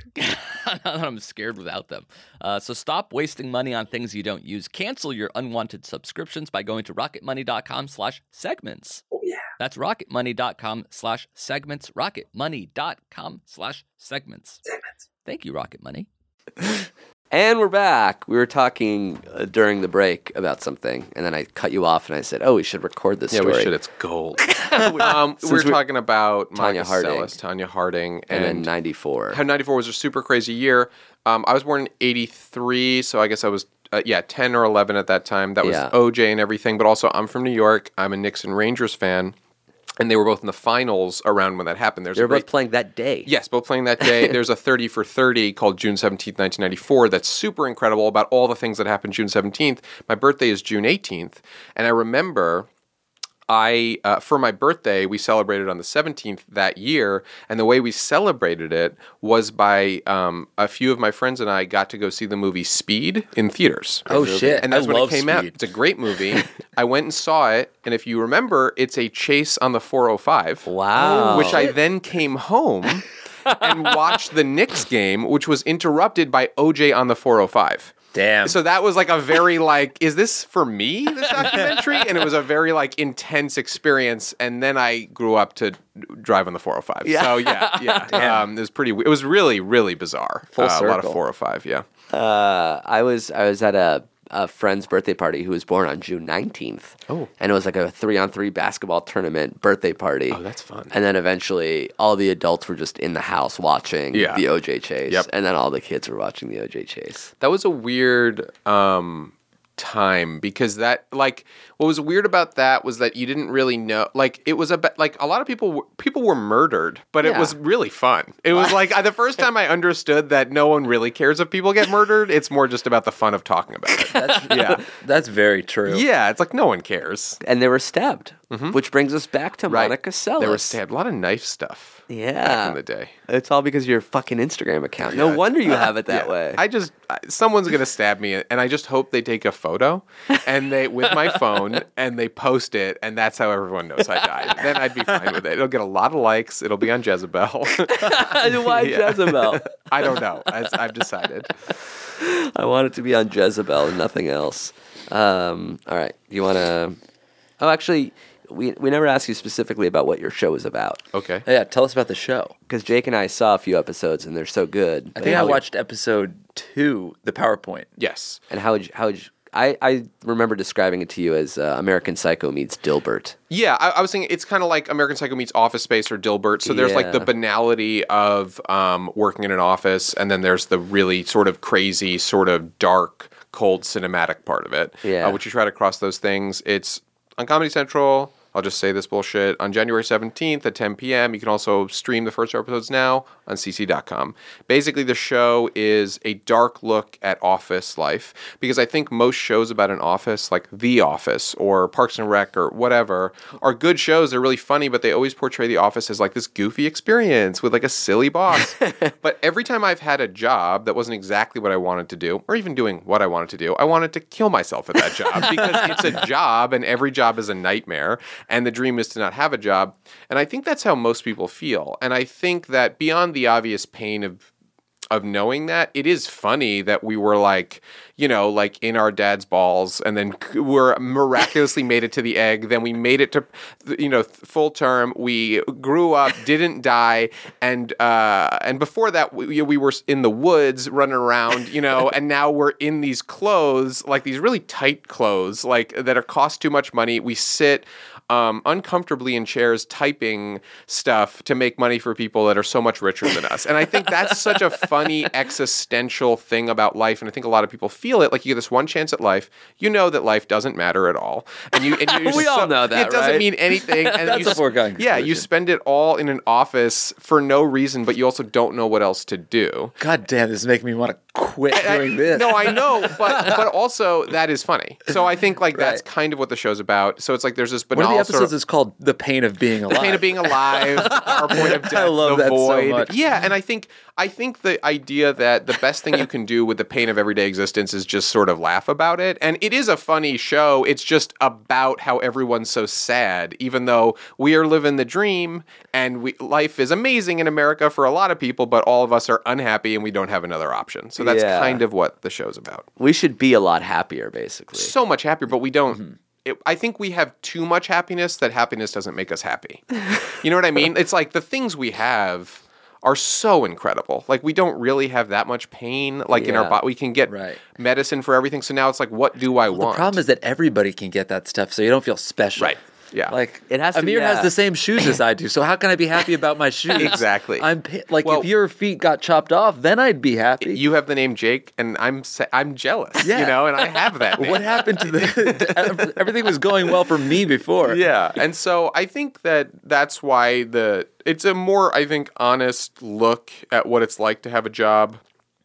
I'm scared without them. Uh, so stop wasting money on things you don't use. Cancel your unwanted subscriptions by going to rocketmoney.com slash segments. Oh, yeah. That's rocketmoney.com slash segments. rocketmoney.com slash segments. Segments. Thank you, Rocket Money. And we're back. We were talking uh, during the break about something, and then I cut you off, and I said, "Oh, we should record this Yeah, story." we should. It's gold. um, we were we- talking about Tanya Monica Harding. Seles, Tanya Harding, And and, then ninety-four. how ninety-four was a super crazy year. Um, I was born in eighty-three, so I guess I was uh, yeah ten or eleven at that time. That was Yeah. O J and everything, but also I'm from New York. I'm a Knicks and Rangers fan, and they were both in the finals around when that happened. There's They a were great both playing that day. Yes, both playing that day. There's a thirty for thirty called June seventeenth, nineteen ninety-four that's super incredible about all the things that happened June seventeenth. My birthday is June eighteenth, and I remember I uh, for my birthday, we celebrated on the seventeenth that year, and the way we celebrated it was by um, a few of my friends and I got to go see the movie Speed in theaters. Oh, shit. And that's I when love it came out. Speed. It's a great movie. I went and saw it, and if you remember, it's a chase on the four oh five. Wow. Which I then came home and watched the Knicks game, which was interrupted by O J on the four oh five. Damn. So that was like a very like, is this for me, this documentary? And it was a very like intense experience. And then I grew up to drive on the four oh five. Yeah. So yeah, yeah. Um, it was pretty, it was really, really bizarre. Full uh, A lot of circle. four oh five, yeah. Uh, I was I was at a, a friend's birthday party who was born on June nineteenth. Oh. And it was like a three-on-three basketball tournament birthday party. Oh, that's fun. And then eventually all the adults were just in the house watching Yeah. the O J chase. Yep. And then all the kids were watching the O J chase. That was a weird um, time because that, like, what was weird about that was that you didn't really know, like, it was about, like, a lot of people, w- people were murdered, but it Yeah. was really fun. It was like, I, the first time I understood that no one really cares if people get murdered, it's more just about the fun of talking about it. That's, Yeah. That's very true. Yeah, it's like no one cares. And they were stabbed, which brings us back to Mm-hmm. Right. Monica Seles. There was stabbed. A lot of knife stuff Yeah. back in the day. It's all because of your fucking Instagram account. No Yeah. wonder you have it that Yeah. way. I just I- someone's gonna stab me, and I just hope they take a photo and they with my phone and they post it, and that's how everyone knows I died. Then I'd be fine with it. It'll get a lot of likes. It'll be on Jezebel. Why Yeah. Jezebel? I don't know. I, I've decided. I want it to be on Jezebel and nothing else. Um, all right. You want to... Oh, actually, we, we never asked you specifically about what your show is about. Okay. Yeah, tell us about the show. Because Jake and I saw a few episodes, and they're so good. I think I watched episode two, the PowerPoint. Yes. And how would you... How would you I, I remember describing it to you as uh, American Psycho meets Dilbert. Yeah, I, I was thinking it's kind of like American Psycho meets Office Space or Dilbert. So there's like the Yeah. banality of um, working in an office, and then there's the really sort of crazy, sort of dark, cold cinematic part of it. Yeah. Uh, which you try to cross those things. It's on Comedy Central. I'll just say this bullshit. On January seventeenth at ten p.m., you can also stream the first episodes now on c c dot com. Basically, the show is a dark look at office life because I think most shows about an office, like The Office or Parks and Rec or whatever, are good shows. They're really funny, but they always portray the office as like this goofy experience with like a silly boss. But every time I've had a job that wasn't exactly what I wanted to do, or even doing what I wanted to do, I wanted to kill myself at that job because it's a job and every job is a nightmare. And the dream is to not have a job. And I think that's how most people feel. And I think that beyond the obvious pain of of knowing that, it is funny that we were like, you know, like in our dad's balls and then we're miraculously made it to the egg. Then we made it to, you know, full term. We grew up, didn't die. And uh, and before that, we, we were in the woods running around, you know, and now we're in these clothes, like these really tight clothes, like that are cost too much money. We sit Um, uncomfortably in chairs typing stuff to make money for people that are so much richer than us. And I think that's such a funny existential thing about life. And I think a lot of people feel it. Like you get this one chance at life. You know that life doesn't matter at all. And you, and you're We so, all know that, It doesn't right? mean anything. And That's you, a foregone Yeah, you conclusion. spend it all in an office for no reason, but you also don't know what else to do. God damn, this is making me want to quit I- doing this. No, I know, but but also that is funny. So I think like that's Right. kind of what the show's about. So it's like there's this One banal of the episodes sort of, is called "The Pain of Being Alive." the pain of being alive, our point of death, I love the that so void. much. Yeah, and I think I think the idea that the best thing you can do with the pain of everyday existence is just sort of laugh about it. And it is a funny show. It's just about how everyone's so sad, even though we are living the dream and we, life is amazing in America for a lot of people, but all of us are unhappy and we don't have another option. So that's Yeah. kind of what the show's about. We should be a lot happier, basically. So much happier, but we don't. It, I think we have too much happiness that happiness doesn't make us happy. You know what I mean? It's like the things we have are so incredible. Like, we don't really have that much pain, like, in our Yeah. body. We can get Right. medicine for everything. So now it's like, what do I The want? problem is that everybody can get that stuff, so you don't feel special. Right. Yeah. Like It has to be- Amir has yeah. the same shoes as I do, so how can I be happy about my shoes? Exactly. I'm pi- like Well- if your feet got chopped off, then I'd be happy. You have the name Jake, and I'm sa- I'm jealous, Yeah. you know, and I have that name. What happened to the? Everything was going well for me before. Yeah, and so I think that that's why the it's a more, I think, honest look at what it's like to have a job.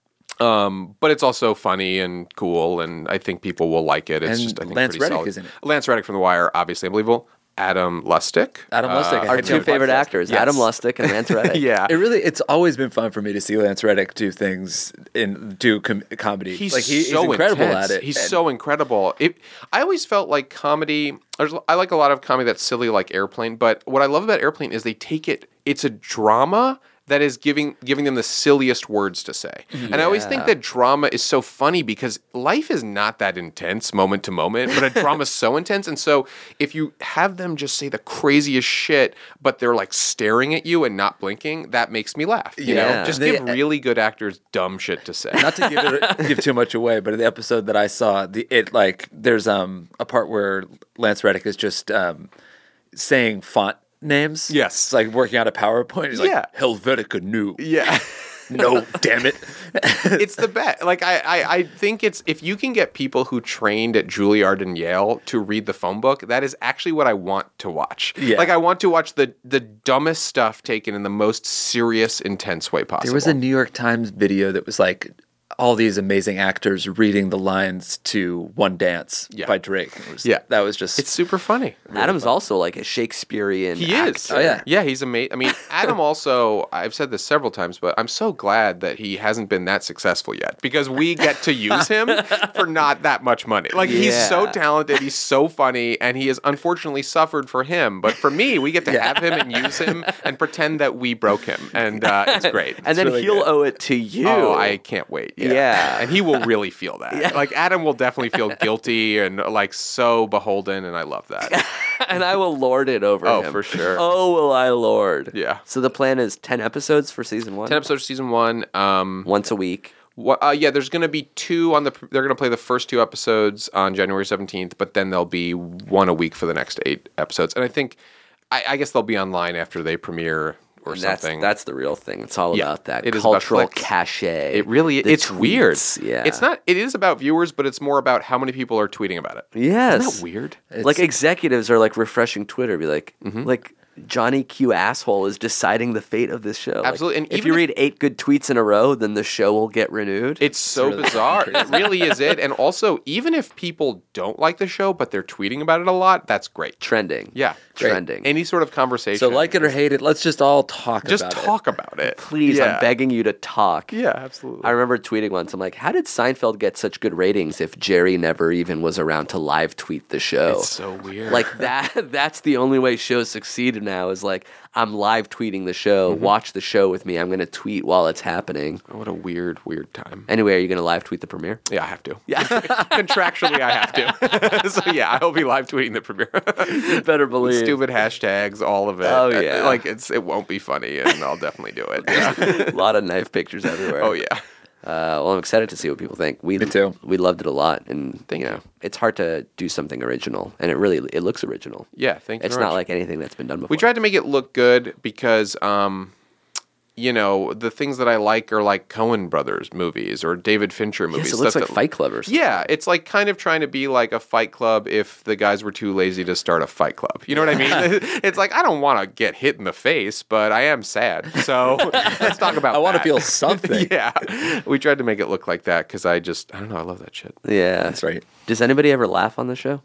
Um, but it's also funny and cool, and I think people will like it. It's And just I think Lance pretty Reddick solid. is in it. Lance Reddick from The Wire, obviously unbelievable. Adam Lustig, Adam Lustig, I Our had two him favorite podcast. actors, Yes. Adam Lustig and Lance Reddick. yeah, It really, it's always been fun for me to see Lance Reddick do things in do com- comedy. He's like he, so he's incredible intense. at it. He's And- so incredible. It, I always felt like comedy. There's, I like a lot of comedy that's silly, like Airplane. But what I love about Airplane is they take it. It's a drama that is giving giving them the silliest words to say. And I always think that drama is so funny because life is not that intense moment to moment, but a drama is so intense. And so if you have them just say the craziest shit, but they're like staring at you and not blinking, that makes me laugh. You Yeah. know, just They- give really good actors dumb shit to say. Not to give it give too much away, but in the episode that I saw, the it like there's um a part where Lance Reddick is just um saying font names. Yes. It's like working out a PowerPoint. He's Yeah. like Helvetica New. Yeah. No, damn it. It's the best. Like I, I, I think it's if you can get people who trained at Juilliard and Yale to read the phone book, that is actually what I want to watch. Yeah. Like I want to watch the the dumbest stuff taken in the most serious, intense way possible. There was a New York Times video that was like all these amazing actors reading the lines to One Dance Yeah. by Drake. It was, Yeah. That was just It's super funny. Adam's also like a Shakespearean He actor. is. Oh, yeah. Yeah, he's amazing. I mean, Adam also, I've said this several times, but I'm so glad that he hasn't been that successful yet because we get to use him for not that much money. Like, he's so Yeah. talented, he's so funny, and he has unfortunately suffered for him. But for me, we get to have him and use him and pretend that we broke him. And uh, it's great. And then really he'll good. owe it to you. Oh, I can't wait. Yeah. Yeah. And he will really feel that. Like, Adam will definitely feel guilty and, like, so beholden, and I love that. and I will lord it over Oh, him. for sure. Oh, will I lord? Yeah. So the plan is ten episodes for season one? ten episodes of season one. Um, Once a week. What, uh, yeah, there's going to be two on the. They're going to play the first two episodes on January seventeenth, but then there'll be one a week for the next eight episodes. And I think, I, I guess they'll be online after they premiere or And that's, something. that's the real thing. It's all Yeah, about that it is about cultural clicks. cachet. it really. the It's weird. tweets, Yeah. It's not. It is about viewers, but it's more about how many people are tweeting about it. Yes. Isn't that weird? Like executives are like refreshing Twitter. Be like, Mm-hmm. like Johnny Q asshole is deciding the fate of this show. Like, Absolutely. And if even you if- read eight good tweets in a row, then the show will get renewed. It's so bizarre. It really is it. And also, even if people don't like the show, but they're tweeting about it a lot, that's great. trending. Yeah. Trending. Any sort of conversation. so like it or hate it. Let's just all talk just about talk about it. Please, Yeah. I'm begging you to talk. Yeah, absolutely. I remember tweeting once, I'm like, how did Seinfeld get such good ratings if Jerry never even was around to live tweet the show? It's so weird. Like that that's the only way shows succeed now is like I'm live tweeting the show, Mm-hmm. watch the show with me. I'm gonna tweet while it's happening. What a weird, weird time. Anyway, are you gonna live tweet the premiere? Yeah, I have to. Yeah. Contractually, I have to. So yeah, I will be live tweeting the premiere. You better believe. Stupid hashtags, all of it. Oh, yeah. Like it's it won't be funny, and I'll definitely do it. Yeah. A lot of knife pictures everywhere. Oh yeah. Uh, well, I'm excited to see what people think. We Me too. We loved it a lot, and Thank you know, you. it's hard to do something original, and it really it looks original. Yeah. Thank you. It's very not much. like anything that's been done before. We tried to make it look good because, um, you know, the things that I like are like Coen Brothers movies or David Fincher movies. Yes, it looks stuff like that- Fight Club or something. Yeah, it's like kind of trying to be like a Fight Club if the guys were too lazy to start a Fight Club. You know what I mean? It's like I don't want to get hit in the face, but I am sad. So let's talk about. I want to that. feel something. Yeah, we tried to make it look like that because I just I don't know I love that shit. Yeah, That's right. Does anybody ever laugh on the show?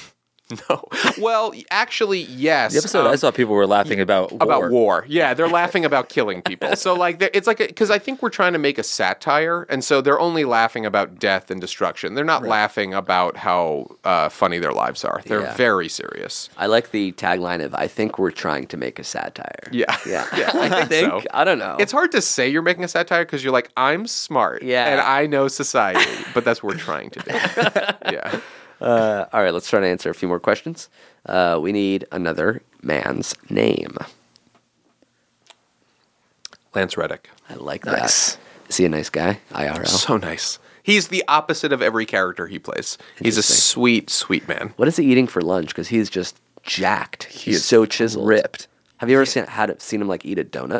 No, well, actually, yes. The episode Um, I saw people were laughing about war. about war. Yeah, they're laughing about killing people. So like, they're- it's like because I think we're trying to make a satire, and so they're only laughing about death and destruction. They're not laughing about how uh, funny their lives are. They're Yeah. very serious. I like the tagline of "I think we're trying to make a satire." Yeah, yeah, yeah. I think, so. I don't know. It's hard to say you're making a satire because you're like, I'm smart, Yeah. and I know society, but that's what we're trying to do. Yeah. Uh, all right, let's try to answer a few more questions. Uh, we need another man's name. Lance Reddick. I like Nice. that. Is he a nice guy? I R L. So nice. He's the opposite of every character he plays. He's a Interesting. sweet, sweet man. What is he eating for lunch? Because he's just jacked. He's is so chiseled. ripped. Have you ever seen had seen him like eat a donut?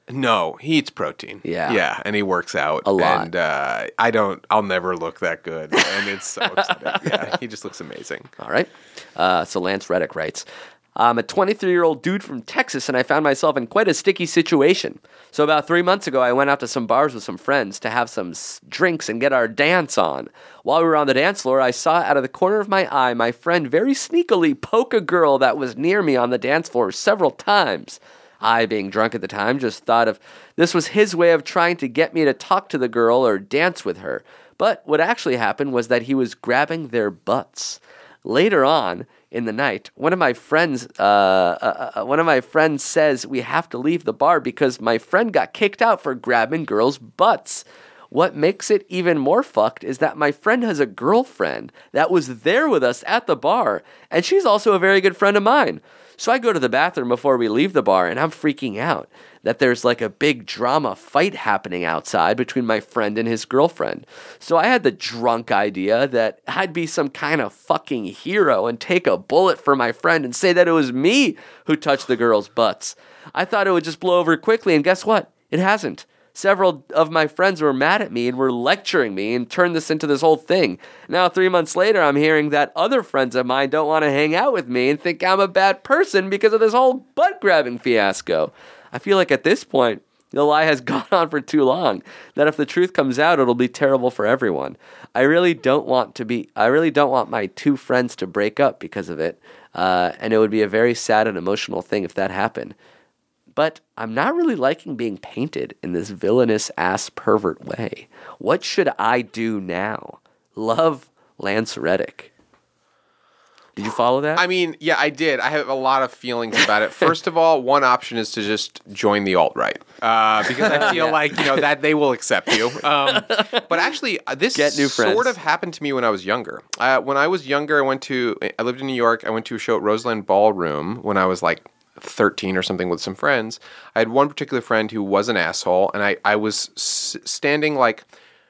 No, he eats protein. Yeah. Yeah, and he works out. A lot. And uh, I don't, I'll never look that good. And it's so upsetting. Yeah, he just looks amazing. All right. Uh, so Lance Reddick writes, I'm a twenty-three-year-old dude from Texas, and I found myself in quite a sticky situation. So about three months ago, I went out to some bars with some friends to have some s- drinks and get our dance on. While we were on the dance floor, I saw out of the corner of my eye my friend very sneakily poke a girl that was near me on the dance floor several times. I, being drunk at the time, just thought of this was his way of trying to get me to talk to the girl or dance with her. But what actually happened was that he was grabbing their butts. Later on in the night, one of my friends, uh, uh, uh, one of my friends says we have to leave the bar because my friend got kicked out for grabbing girls' butts. What makes it even more fucked is that my friend has a girlfriend that was there with us at the bar, and she's also a very good friend of mine. So I go to the bathroom before we leave the bar, and I'm freaking out that there's like a big drama fight happening outside between my friend and his girlfriend. So I had the drunk idea that I'd be some kind of fucking hero and take a bullet for my friend and say that it was me who touched the girls' butts. I thought it would just blow over quickly, and guess what? It hasn't. Several of my friends were mad at me and were lecturing me and turned this into this whole thing. Now, three months later, I'm hearing that other friends of mine don't want to hang out with me and think I'm a bad person because of this whole butt-grabbing fiasco. I feel like at this point, the lie has gone on for too long, that if the truth comes out, it'll be terrible for everyone. I really don't want to be, I really don't want my two friends to break up because of it, uh, and it would be a very sad and emotional thing if that happened. But I'm not really liking being painted in this villainous ass pervert way. What should I do now? Love, Lance Reddick. Did you follow that? I mean, yeah, I did. I have a lot of feelings about it. First of all, one option is to just join the alt-right. Uh, because I feel like, you know, that they will accept you. Um, but actually, uh, this Get new friends. sort of happened to me when I was younger. Uh, when I was younger, I went to, I lived in New York. I went to a show at Roseland Ballroom when I was like thirteen or something with some friends. I had one particular friend who was an asshole, and I, I was s- standing like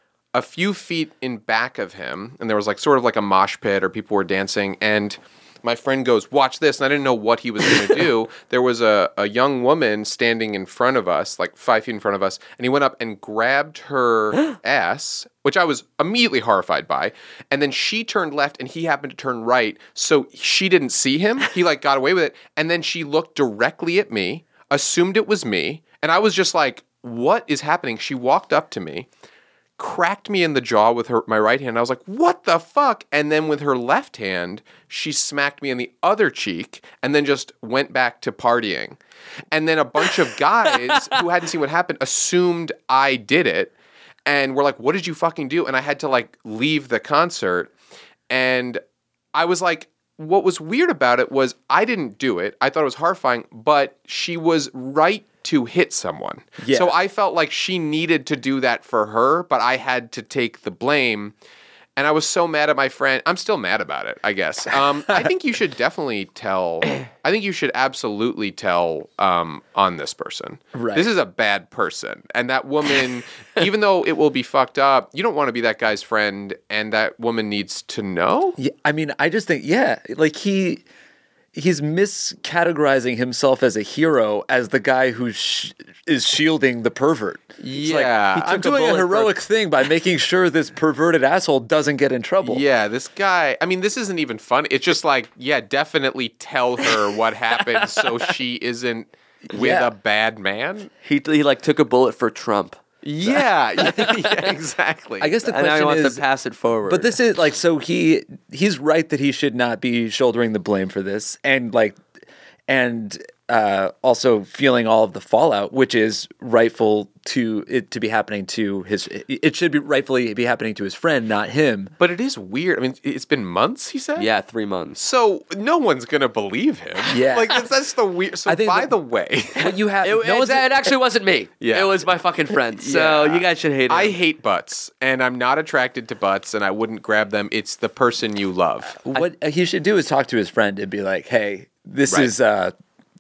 a few feet in back of him, and there was like sort of like a mosh pit or people were dancing, and my friend goes, watch this, and I didn't know what he was going to do. There was a, a young woman standing in front of us, like five feet in front of us, and he went up and grabbed her ass, which I was immediately horrified by, and then she turned left, and he happened to turn right, so she didn't see him. He like got away with it, and then she looked directly at me, assumed it was me, and I was just like, what is happening? She walked up to me, cracked me in the jaw with her my right hand. I was like, what the fuck? And then with her left hand, she smacked me in the other cheek and then just went back to partying. And then a bunch of guys who hadn't seen what happened assumed I did it and were like, what did you fucking do? And I had to like leave the concert. And I was like, what was weird about it was I didn't do it. I thought it was horrifying, but she was right to hit someone. Yeah. So I felt like she needed to do that for her, but I had to take the blame. And I was so mad at my friend. I'm still mad about it, I guess. Um, I think you should definitely tell. I think you should absolutely tell um, on this person. Right. This is a bad person. And that woman, even though it will be fucked up, you don't want to be that guy's friend. And that woman needs to know. Yeah, I mean, I just think, yeah, like he he's miscategorizing himself as a hero as the guy who sh- is shielding the pervert. It's like, Yeah. I'm doing a, bullet for- heroic thing by making sure this perverted asshole doesn't get in trouble. Yeah, this guy, I mean, this isn't even funny. It's just like, yeah, definitely tell her what happened so she isn't with Yeah. a bad man. he, he like took a bullet for Trump. Yeah, yeah, yeah, exactly. I guess the And now he question wants is, to pass it forward. but this is like, so he he's right that he should not be shouldering the blame for this, and like, and uh, also feeling all of the fallout, which is rightful to it to be happening to his. It should be rightfully be happening to his friend, not him. But it is weird. I mean, it's been months, he said? Yeah, three months. So no one's going to believe him. Yeah. Like, that's, that's the weird. So, I think by the- the way, What you have, It, no it, one's, it actually wasn't me. Yeah. It was my fucking friend. So Yeah. you guys should hate him. I hate butts, and I'm not attracted to butts, and I wouldn't grab them. It's the person you love. what he should do is talk to his friend and be like, "Hey, this Right. is uh,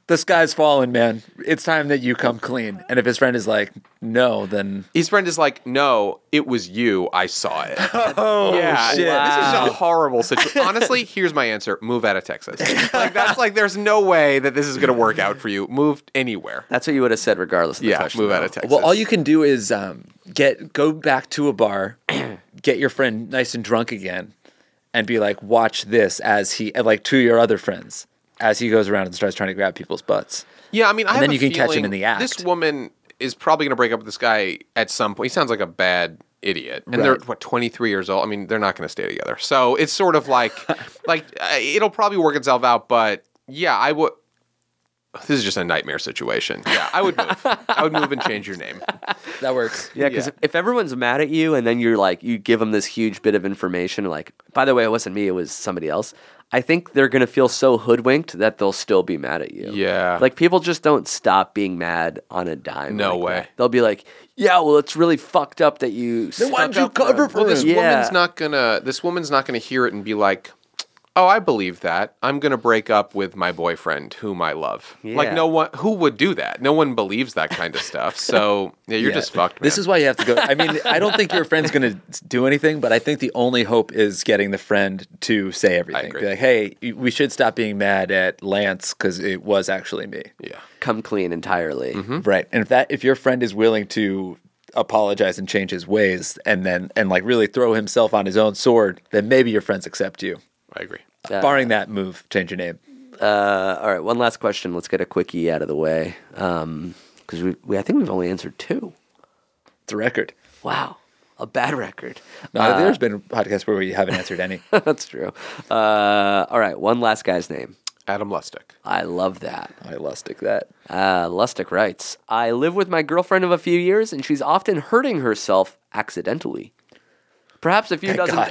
the sky's fallen, man. It's time that you come clean. And if his friend is like, no, then His friend is like, no, it was you. I saw it. oh yeah, shit. this is a horrible situation. Honestly, here's my answer: move out of Texas. Like that's like, there's no way that this is going to work out for you. Move anywhere. That's what you would have said regardless of the Yeah, question. move out though. of Texas. Well, all you can do is um, get go back to a bar, get your friend nice and drunk again, and be like, watch this as he, and like to your other friends, as he goes around and starts trying to grab people's butts. Yeah, I mean, I And have then a you can catch him feeling in the act. This woman is probably going to break up with this guy at some point. He sounds like a bad idiot, and they're Right. what twenty-three years old. I mean, they're not going to stay together. So it's sort of like, like uh, it'll probably work itself out. But yeah, I would. This is just a nightmare situation. Yeah, I would move. I would move and change your name. That works. Yeah, because Yeah. if everyone's mad at you and then you're like, you give them this huge bit of information, like, by the way, it wasn't me, it was somebody else. I think they're going to feel so hoodwinked that they'll still be mad at you. Yeah. Like, people just don't stop being mad on a dime. No like way. that. They'll be like, yeah, well, it's really fucked up that you Then why'd stuck you up cover for Well, this him? Yeah. woman's not gonna. This woman's not gonna hear it and be like, "Oh, I believe that. I'm gonna break up with my boyfriend, whom I love." Like Yeah. no one who would do that. No one believes that kind of stuff. So yeah, you're Yeah. just fucked. Man. This is why you have to go. I mean, I don't think your friend's going to do anything, but I think the only hope is getting the friend to say everything. agree. Be like, hey, we should stop being mad at Lance because it was actually me. yeah. Come clean entirely. Right. And if that, if your friend is willing to apologize and change his ways and then, and like really throw himself on his own sword, then maybe your friends accept you. I agree. Uh, Barring that move, change your name. Uh, all right, one last question. Let's get a quickie out of the way. Um, because we, we, I think we've only answered two. It's a record. Wow. A bad record. No, Uh, there's been podcasts where you haven't answered any. That's true. Uh, all right, one last guy's name. Adam Lustig. I love that. I lustic that. Uh, Lustig writes, I live with my girlfriend of a few years, and she's often hurting herself accidentally. Perhaps a few dozen God.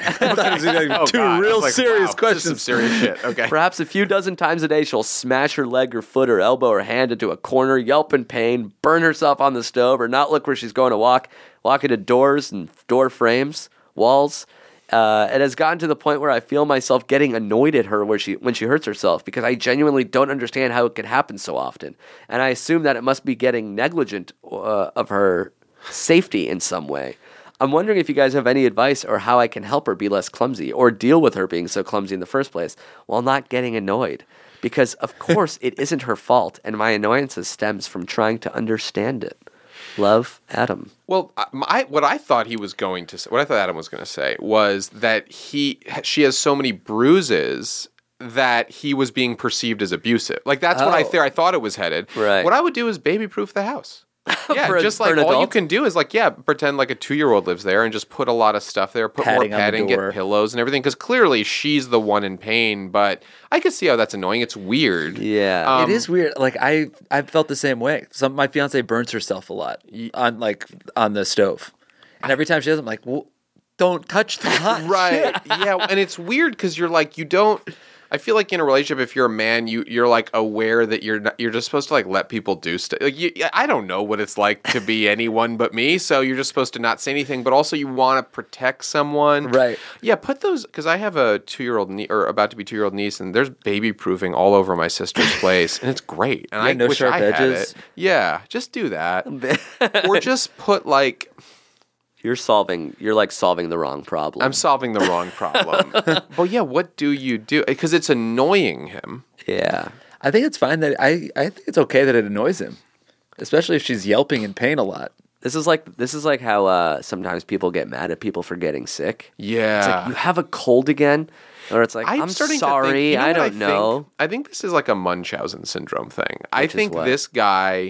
Oh, Two God. I real was like, serious wow, questions. This is some serious shit. Okay. Perhaps a few dozen times a day she'll smash her leg or foot or elbow or hand into a corner, yelp in pain, burn herself on the stove, or not look where she's going to walk, walk into doors and door frames, walls. Uh, it has gotten to the point where I feel myself getting annoyed at her where she when she hurts herself because I genuinely don't understand how it could happen so often. And I assume that it must be getting negligent uh, of her safety in some way. I'm wondering if you guys have any advice or how I can help her be less clumsy or deal with her being so clumsy in the first place while not getting annoyed. Because, of course, it isn't her fault, and my annoyance stems from trying to understand it. Love, Adam. Well, I, I, what I thought he was going to say, what I thought Adam was going to say was that he, she has so many bruises that he was being perceived as abusive. Like that's what I Oh. th- I thought it was headed. Right. What I would do is baby-proof the house. Yeah, For a- just for like an all you adult? can do is like, yeah, pretend like a two-year-old lives there and just put a lot of stuff there, put Padding more on the padding, door. get pillows and everything. Because clearly she's the one in pain, but I can see how that's annoying. It's weird. Yeah. Um, it is weird. Like I, I felt the same way. Some my fiance burns herself a lot on like on the stove, and every time she does, I'm like, well, don't touch the hot Right. shit. Yeah, and it's weird because you're like you don't. I feel like in a relationship, if you're a man, you you're like aware that you're not, you're just supposed to like let people do stuff. Like you, I don't know what it's like to be anyone but me, so you're just supposed to not say anything. But also, you want to protect someone, Right. Yeah, put those because I have a two year old nie- or about to be two year old niece, and there's baby proofing all over my sister's place, and it's great. And Yeah, I no wish sharp I had edges. it. Yeah, just do that, or just put like. You're solving, you're like solving the wrong problem. I'm solving the wrong problem. Well, yeah, what do you do? Because it's annoying him. yeah. I think it's fine that I, I think it's okay that it annoys him, especially if she's yelping in pain a lot. This is like this is like how uh, sometimes people get mad at people for getting sick. Yeah. It's like you have a cold again, or it's like I'm, starting sorry, to think, you know I what don't think? know. I think this is like a Munchausen syndrome thing. I Which is think what? this guy.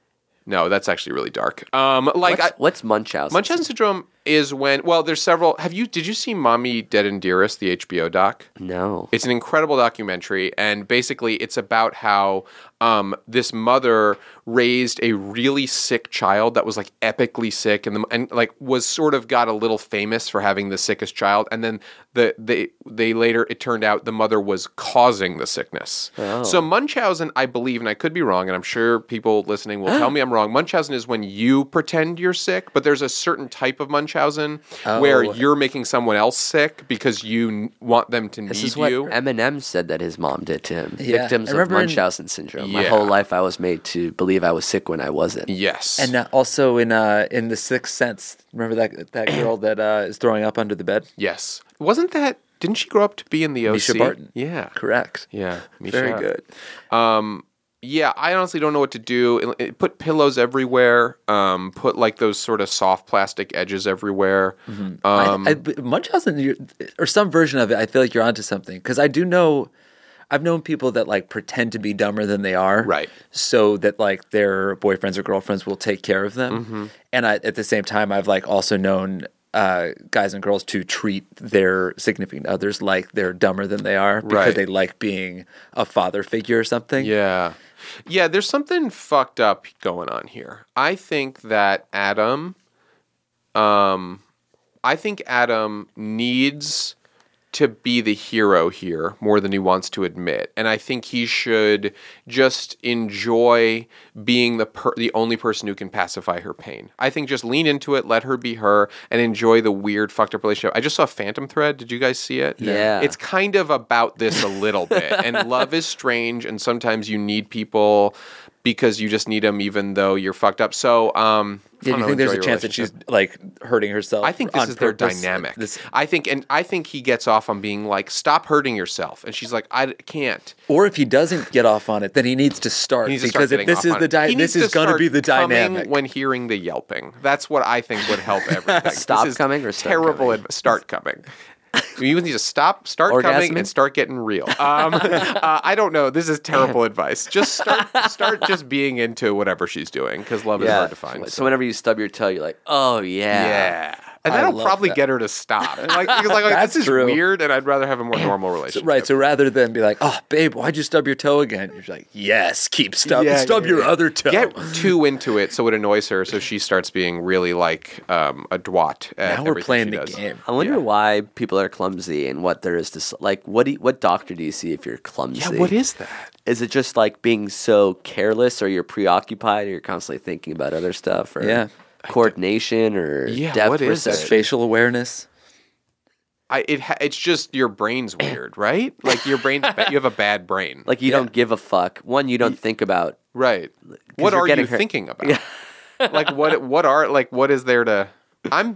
No, that's actually really dark. Um, like What's, I, what's Munchausen? Munchausen syndrome is when. Well, there's several. Have you? Did you see Mommy Dead and Dearest, the H B O doc? No. It's an incredible documentary, and basically, it's about how um, this mother raised a really sick child that was like epically sick, and the, and like was sort of got a little famous for having the sickest child, and then the they they later it turned out the mother was causing the sickness. So Munchausen, I believe, and I could be wrong, and I'm sure people listening will tell me I'm wrong. Munchausen is when you pretend you're sick, but there's a certain type of Munchausen Munchausen, Oh. where you're making someone else sick because you n- want them to This need is what you. Eminem said that his mom did to him. Yeah. Victims I of remember in- Munchausen syndrome. My Yeah. whole life I was made to believe I was sick when I wasn't. Yes. And uh, also in uh, in The Sixth Sense, remember that that girl that uh, is throwing up under the bed? yes. Wasn't that, didn't she grow up to be in the O C? Misha Barton. Yeah. Correct. Yeah. Misha. Very good. Um, yeah, I honestly don't know what to do. It- it- put pillows everywhere. Um, put like those sort of soft plastic edges everywhere. Mm-hmm. Um, I, I, but Munchausen, you're- or some version of it, I feel like you're onto something because I do know, I've known people that like pretend to be dumber than they are, Right. So that like their boyfriends or girlfriends will take care of them. Mm-hmm. And I, at the same time, I've like also known uh, guys and girls to treat their significant others like they're dumber than they are because Right. they like being a father figure or something. Yeah. Yeah, there's something fucked up going on here. I think that Adam um I think Adam needs to be the hero here more than he wants to admit. And I think he should just enjoy being the per- the only person who can pacify her pain. I think just lean into it, let her be her, and enjoy the weird fucked up relationship. I just saw Phantom Thread. Did you guys see it? Yeah. It's kind of about this a little bit. And love is strange, and sometimes you need people because you just need them even though you're fucked up. So, um... I Yeah, do don't you know, think there's enjoy a your chance that she's relationship. like hurting herself? I think this on is their purpose? dynamic. This- I think, and I think he gets off on being like, "Stop hurting yourself," and she's like, "I d- can't." Or if he doesn't get off on it, then he needs to start He needs to start because if getting this off is on the it. di- He this needs is to going to start be the coming dynamic. when hearing the yelping. That's what I think would help everything. Stop This is coming or start terrible. coming? adv- start coming. You need to stop, start coming, Orgasming? and start getting real. Um, uh, I don't know. This is terrible advice. Just start, start just being into whatever she's doing because love is hard to find. So whenever you stub your toe, you're like, oh yeah. Yeah. And I that'll love probably that. get her to stop. Like, because like, like, That's this is true. weird, and I'd rather have a more normal So- relationship. right. So rather than be like, "Oh, babe, why'd you stub your toe again?" You're like, "Yes, keep stub, Yeah, stub yeah, your yeah. other toe." Get too into it so it annoys her, so she starts being really like um, a dwat. At now we're everything playing she the does. game. I wonder Yeah. why people are clumsy and what there is to s- like. What do you, what doctor do you see if you're clumsy? Yeah, what is that? Is it just like being so careless, or you're preoccupied, or you're constantly thinking about other stuff, or Yeah. coordination, or Yeah, depth what is perception? it? Facial awareness. I it ha- it's just your brain's weird, right? Like your brain's ba- you have a bad brain, Like you don't give a fuck. One, you don't think about. right? What you're are you getting hurt. thinking about? Like what what are like what is there to? I'm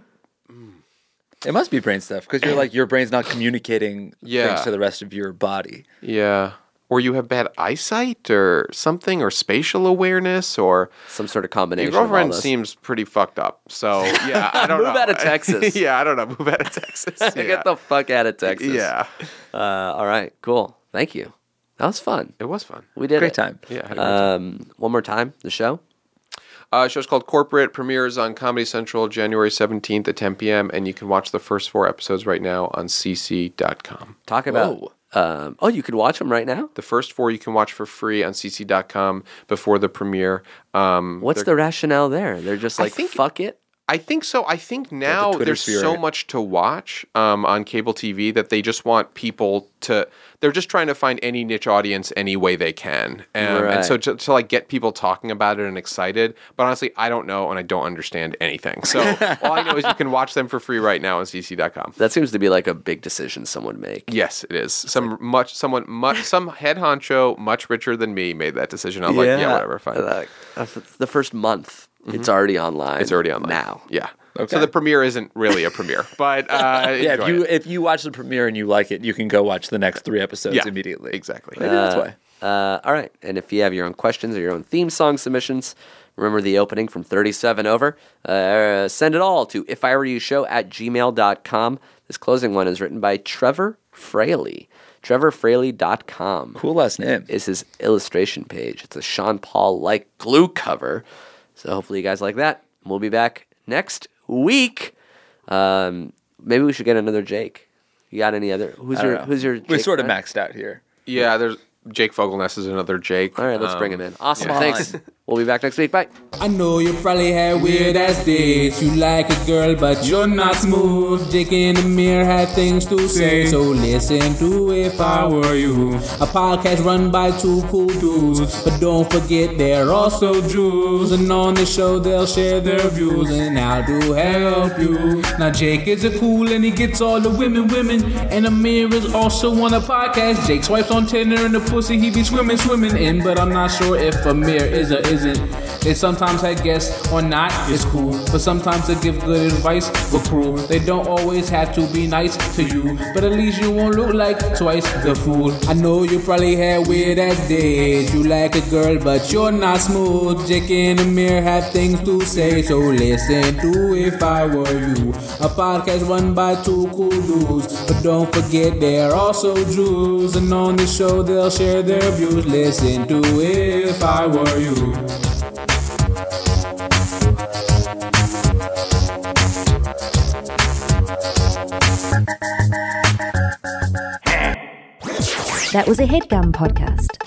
It must be brain stuff because you're like your brain's not communicating Yeah. things to the rest of your body. yeah. Or you have bad eyesight or something, or spatial awareness, or Some sort of your combination. of all girlfriend those. seems pretty fucked up. So yeah, I don't Move know. out of Texas. Yeah, I don't know. Move out of Texas. Yeah. Get the fuck out of Texas. Yeah, Uh, all right. Cool. Thank you. That was fun. it was fun. We did Great it. time. Yeah, I had a great time. Um, one more time. The show. Uh, show's called Corporate, premieres on Comedy Central January seventeenth at ten p.m. and you can watch the first four episodes right now on c c dot com. Talk about. Whoa. Um, oh, you could watch them right now. The first four you can watch for free on c c dot com before the premiere. Um, What's they're- the rationale there? They're just I like, think- fuck it. I think so. I think now Twitter there's sphere. so much to watch um, on cable T V that they just want people to. They're just trying to find any niche audience any way they can, um, Right. and so to, to like get people talking about it and excited. But honestly, I don't know and I don't understand anything. So all I know is you can watch them for free right now on c c dot com. That seems to be like a big decision someone would make. Yes, it is. Some much someone much some head honcho much richer than me made that decision. I was like, yeah, whatever, fine. Uh, uh, the first month, it's already online. It's already online now. Yeah. Okay. So the premiere isn't really a premiere, but uh, Yeah, if enjoy you it. if you watch the premiere and you like it, you can go watch the next three episodes Yeah, immediately. exactly. Maybe that's why. Uh, all right. And if you have your own questions or your own theme song submissions, remember the opening from thirty-seven over. Uh, send it all to if I were you show at gmail dot com. This closing one is written by Trevor Fraley. trevor fraley dot com Cool last name. is his illustration page. It's a Sean Paul-like glue cover. So hopefully you guys like that. We'll be back next week. Um, maybe we should get another Jake. You got any other? Who's I don't your know. Who's your? We're Jake sort of friend? maxed out here. Yeah, there's Jake Fogelness is another Jake. All right, let's bring Um, him in. Awesome. Come Thanks. on. We'll be back next week. Bye. I know you probably had weird ass days. You like a girl, but you're not smooth. Jake and Amir had things to say, so listen to If I Were You. A podcast run by two cool dudes, but don't forget they're also Jews. And on the show they'll share their views and how to help you. Now Jake is a cool and he gets all the women, women. And Amir is also on a podcast. Jake swipes on Tinder and the pussy he be swimming, swimming in. But I'm not sure if Amir is or isn't. They sometimes have guests or not, it's cool. But sometimes they give good advice, but cruel. They don't always have to be nice to you, but at least you won't look like twice the fool. I know you probably had weird ass days. You like a girl, but you're not smooth. Jake and Amir have things to say, so listen to If I Were You. A podcast run by two cool dudes, but don't forget they're also Jews. And on the show they'll share their views. Listen to If I Were You. That was a HeadGum podcast.